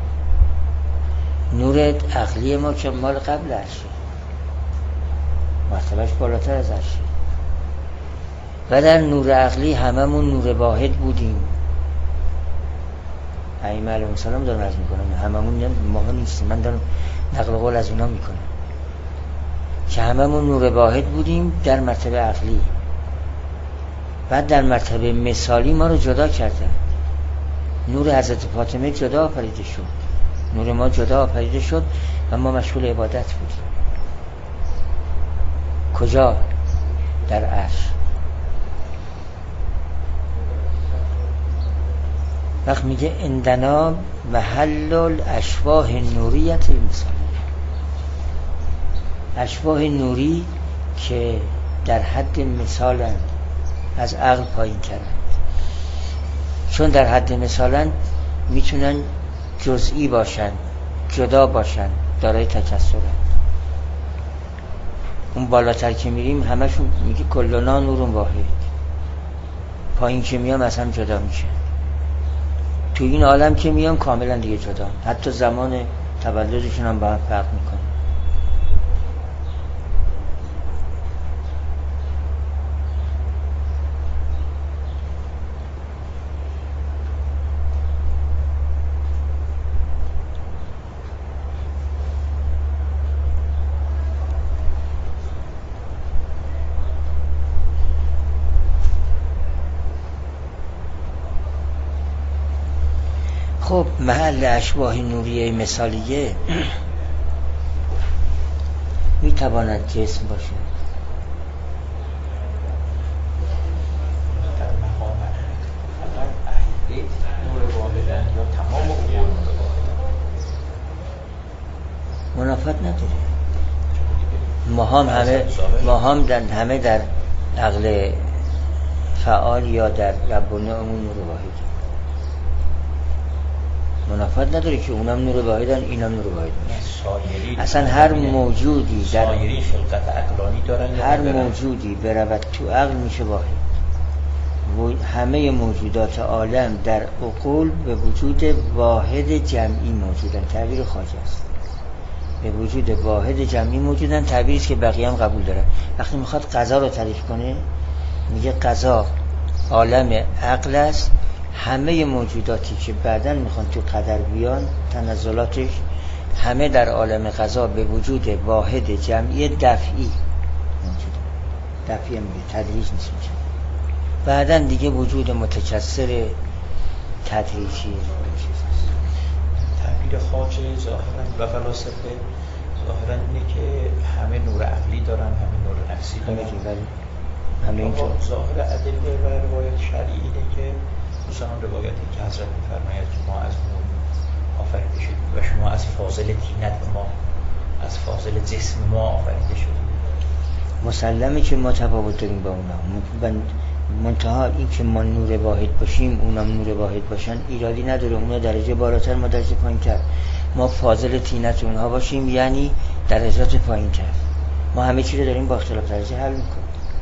نور عقلی ما که مال قبل عرشه، مرتبهش بالاتر از عرشه. و در نور عقلی هممون نور واحد بودیم. ائمه علیهم السلام دارم عرض میکنم، هممون ما نیستیم، من دارم نقل قول از اونا میکنم که هممون نور واحد بودیم در مرتبه عقلی. بعد در مرتبه مثالی ما رو جدا کردن. نور حضرت فاطمه جدا آفریده شد، نور ما جدا آفریده شد و ما مشغول عبادت بودیم. کجا؟ در عرش. وقت میگه عندنا محل الاشباح نوریت المثالیه. اشباح نوری که در حد مثالن، از عقل پایین ترن. چون در حد مثالن میتونن جزئی باشن، جدا باشن، دارای تکثرن. اون بالاتر که میریم همشون میگه کلنا نور واحد، پایین که میام از هم جدا میشن. تو این عالم که میام کاملا دیگه جدا، حتی زمان تولدشون هم با هم فرق میکنه. خب محل اشباح نوریه مثالیه میتواند جسم باشه. در مقام فقط اهل بیت نور واحدن یا تمام امور منافات نداره. ما هم همه در عقل فعال یا در ربنا امون نور واحد. منافات نداره که اونم نور واحدن اینم نور واحدن. اصلا هر موجودی در خلقت عقلانی دارن، هر موجودی برود تو عقل میشه واحد. همه موجودات عالم در عقول به وجود واحد جمعی موجودن. تعبیر خواجه است. به وجود واحد جمعی موجودن، تعبیری است که بقیه هم قبول دارن. وقتی میخواد قضا رو تعریف کنه میگه قضا عالم عقل است، همه موجوداتی که بعداً میخوان تو قدر بیان تنزلاتش همه در عالم قضا به وجود واحد جمعی دفعی موجود، دفعی هم میگه تدریج نیست میشه. بعداً دیگه وجود متکثر تدریجی تعبیر خواجه ظاهراً و فلاسفه ظاهراً اینه که همه نور عقلی دارن، همه نور نفسی دارن. همه اینجا ظاهر ادله و روایت شرعی اینه که مثلا روایتی که حضرت می‌فرماید که ما از نور آفریده شدیم و شما از فاضل طینت و ما از فاضل جسم ما آفریده شدیم. مسلمه که ما تفاوت داریم با اونا، منتها این که ما نور واحد باشیم اونم نور واحد باشن ایرادی نداره. اونا درجه بالاتر ما درجه پایین‌تر، ما فاضل طینت اونها باشیم یعنی درجات پایین‌تر. ما همه چی رو داریم با اختلاف درجه حل می‌کنیم.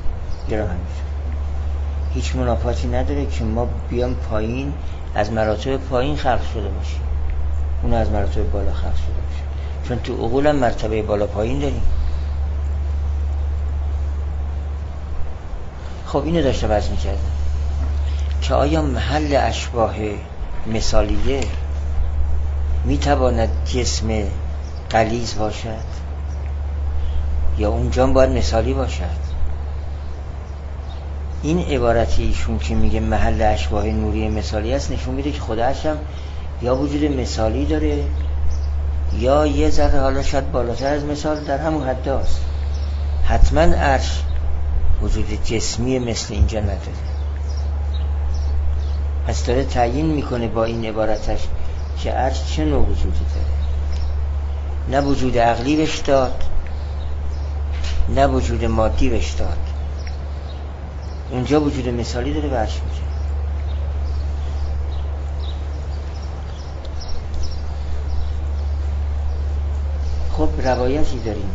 هیچ منافاتی نداره که ما بیام پایین از مراتب پایین خلق شده باشیم، اون از مراتب بالا خلق شده باشیم، چون تو عقول هم مرتبه بالا پایین داریم. خب اینو داشته بحث می‌کردم که آیا محل اشباح مثالیه میتواند جسم غلیظ باشد یا اونجا باید مثالی باشد؟ این عبارتی ایشون که میگه محل اشباح نوری مثالی است نشون میده که خودش هم یا وجود مثالی داره یا یه ذره حالا شاید بالاتر از مثال در همون حد است. حتما عرش وجود جسمی مثل اینجا نداره. پس داره تعیین میکنه با این عبارتش که عرش چه نوع وجودی داره. نه وجود عقلی بهش داد نه وجود مادی بهش داد، اونجا وجود مثالی داره برش میشه. خب روایتی داریم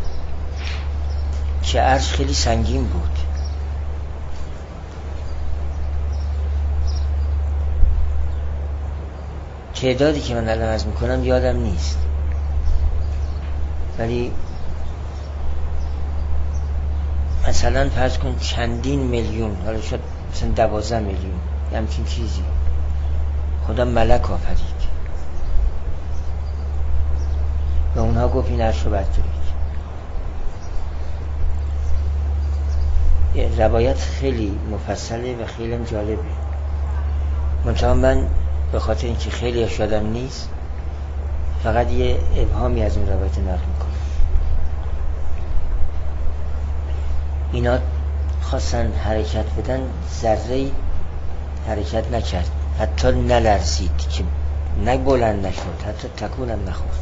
که عرش خیلی سنگین بود، تعدادی که من الان عرض میکنم یادم نیست، ولی مثلا فرض کن چندین میلیون، حالا شاید مثلا 12 میلیون همچین چیزی خدا ملک آفرید و اونها گفت این عرش رو بردارید. روایت خیلی مفصله و خیلی جالبه، منتها من به خاطر اینکه خیلی یادم نیست فقط یه ابهامی از این روایت نقل میکنم. اینا خواستن حرکت بدن، ذره حرکت نکرد، حتی نلرزید که نه بلند نشد، حتی تکونم نخورد.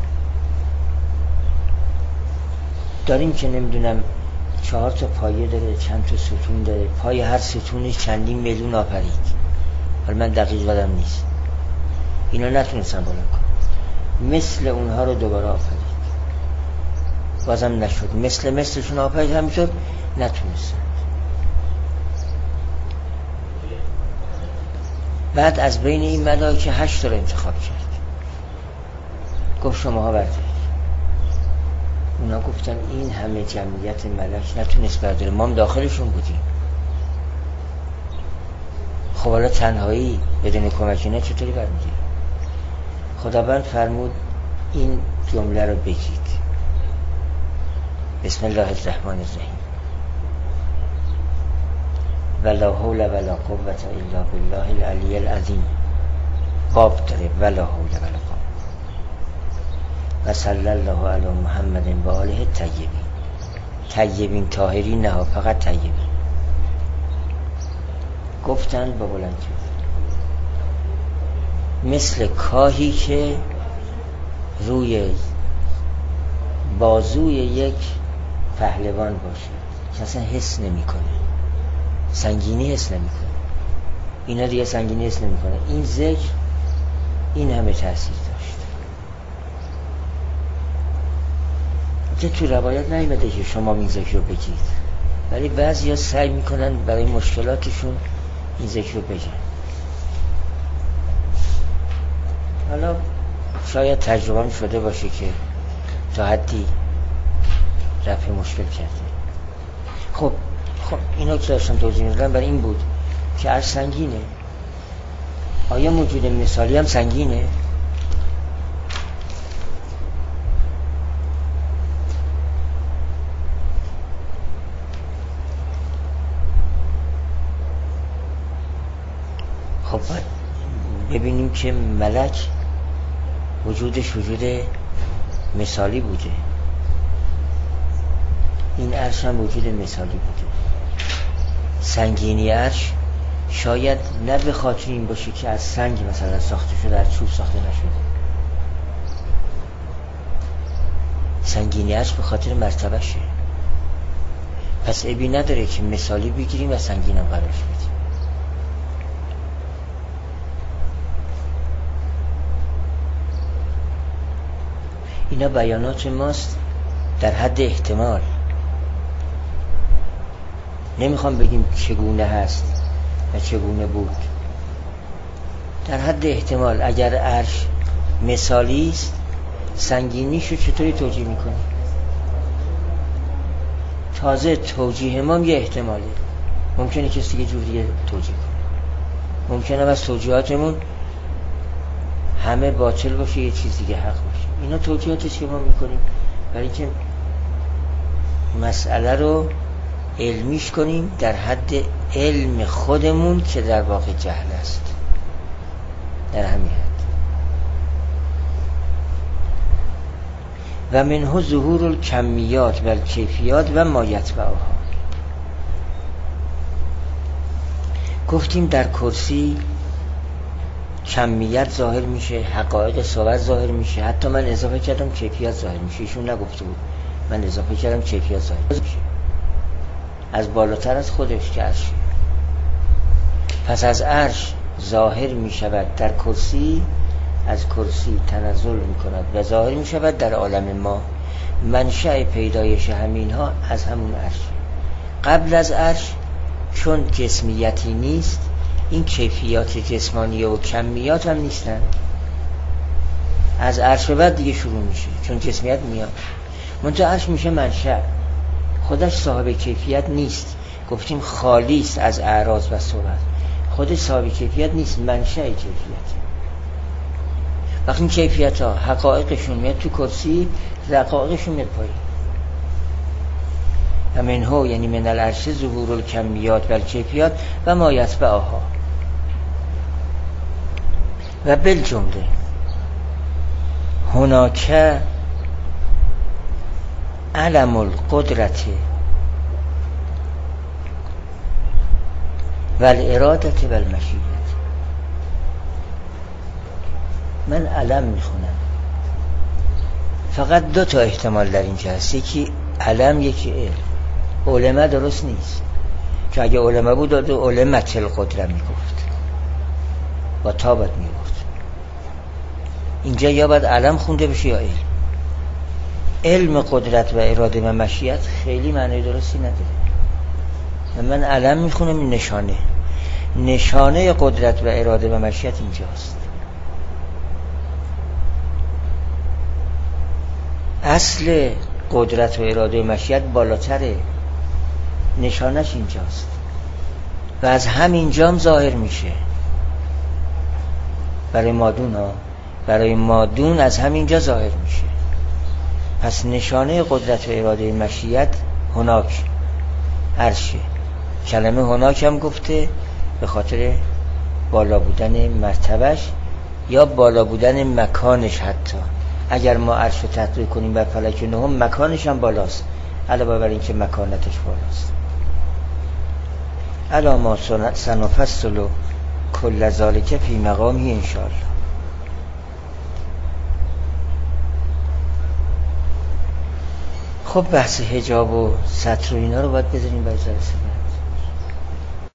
داریم که نمیدونم 4 تا پایه داره، چند تا ستون داره، پای هر ستونش چندین میلیون آفرید. حالا من دقیق یادم نیست. اینا نتونستن بلند کنن، مثل اونها رو دوباره آفرید، بازم نشد، مثلشون آفرید، همینطور نتونستن. بعد از بین این ملائکه 8 تا رو انتخاب کرد، گفت شماها بردارید. اونا گفتن این همه جمعیت ملک نتونست برداره، ما هم داخلشون بودیم. خب حالا تنهایی بدون کمک اینا چطوری برمی‌داری؟ خداوند فرمود این جمله رو بگید، بسم الله الرحمن الرحیم، ولا حول ولا قوة الا بالله العلی العظیم. باب داره ولا حول ولا قوة. و صلی الله علی محمد و آله الطیبین. طیبین طاهرین نه، فقط طیبین. گفتن با بلند مثل کاهی که روی بازوی یک پهلوان باشه که اصلا حس نمی کنه، سنگینی حس نمی کنه. اینا دیگه سنگینی حس نمی کنه. این ذکر این همه تأثیر داشت. که تو روایت نیامده که شما این ذکر رو بگید، ولی بعضی ها سعی میکنن برای مشکلاتشون این ذکر رو بگن. حالا شاید تجربه شده باشه که تا حدی رفع مشکل کرده. خب اینا که داشتم توضیح میدادم برای این بود که عرش سنگینه. آیا موجود مثالی هم سنگینه؟ خب باید ببینیم که ملک وجودش وجود مثالی بوده، این عرش هم وجود مثالی بوده. سنگینی عرش شاید نه به خاطر این باشه که از سنگ مثلا ساخته شده، از چوب ساخته نشده. سنگینی عرش به خاطر مرتبهشه. پس عیبی نداره که مثالی بگیریم و سنگینم قرارش بدیم. اینا بیانات ماست در حد احتمال. نمیخوام بگیم چگونه هست و چگونه بود. در حد احتمال اگر عرش مثالی است، سنگینیشو چطوری توجیه میکنی؟ تازه توجیه ما یه احتماله، ممکنه کسی یه جور دیگه توجیه کنه، ممکنه از توجیهاتمون همه باطل باشه، یه چیز دیگه حق باشه. اینا توجیهاتی که ما میکنیم برای اینکه مسئله رو علمیش کنیم در حد علم خودمون که در واقع جهل است. در همین حد. و منه ظهور الکمیات و الکیفیات و ما یتبعها. گفتیم در کرسی کمیت ظاهر میشه، حقایق صورت ظاهر میشه، حتی من اضافه کردم کیفیت ظاهر میشه. ایشون نگفته بود، من اضافه کردم کیفیت ظاهر میشه از بالاتر از خودش که عرشه. پس از عرش ظاهر میشود در کرسی، از کرسی تنزل میکند و ظاهر میشود در عالم ما. منشأ پیدایش همینها از همون عرش. قبل از عرش چون جسمیتی نیست، این کیفیات جسمانی و کمیات هم نیستن. از عرش بعد دیگه شروع میشه، چون جسمیت میاد. منتها عرش میشه منشأ، خودش صاحب کیفیت نیست. گفتیم خالی است از اعراض و صورت، خودش صاحب کیفیت نیست، منشأ کیفیت. وقتی این کیفیت ها حقایقشون میاد تو کرسی، حقایقشون میاد پایین. همینها یعنی من العرش ظهور الکمیات و الکیفیات و ما یتبعها. و بالجمله هناک علم القدرت و الارادت و المشیت. من علم میخونم، فقط دو تا احتمال در اینجا هست، یکی علم یکی علم. علمه درست نیست، که اگه علمه بود علمت القدرت میگفت با تا باید میگفت. اینجا یا باید علم خونده بشه یا علم. علم قدرت و اراده و مشیت خیلی معنی درستی نداره. من علم میخونم، این نشانه قدرت و اراده و مشیت اینجاست. اصل قدرت و اراده و مشیت بالاتره، نشانش اینجاست و از همینجا هم ظاهر میشه برای مادون ها. برای مادون از همینجا ظاهر میشه. پس نشانه قدرت و اراده و مشیت هناک عرشه. کلمه هناک هم گفته به خاطر بالا بودن مرتبهش یا بالا بودن مکانش. حتی اگر ما عرش رو تطبیق کنیم بر فلک نهم، مکانش هم بالاست، علاوه بر این که مکانتش بالاست. الا ما سنفصل کل ذالک فی مقامی انشاءالله. خب بحث حجاب و ستر و اینا رو باید بذاریم برای جلسه بعد.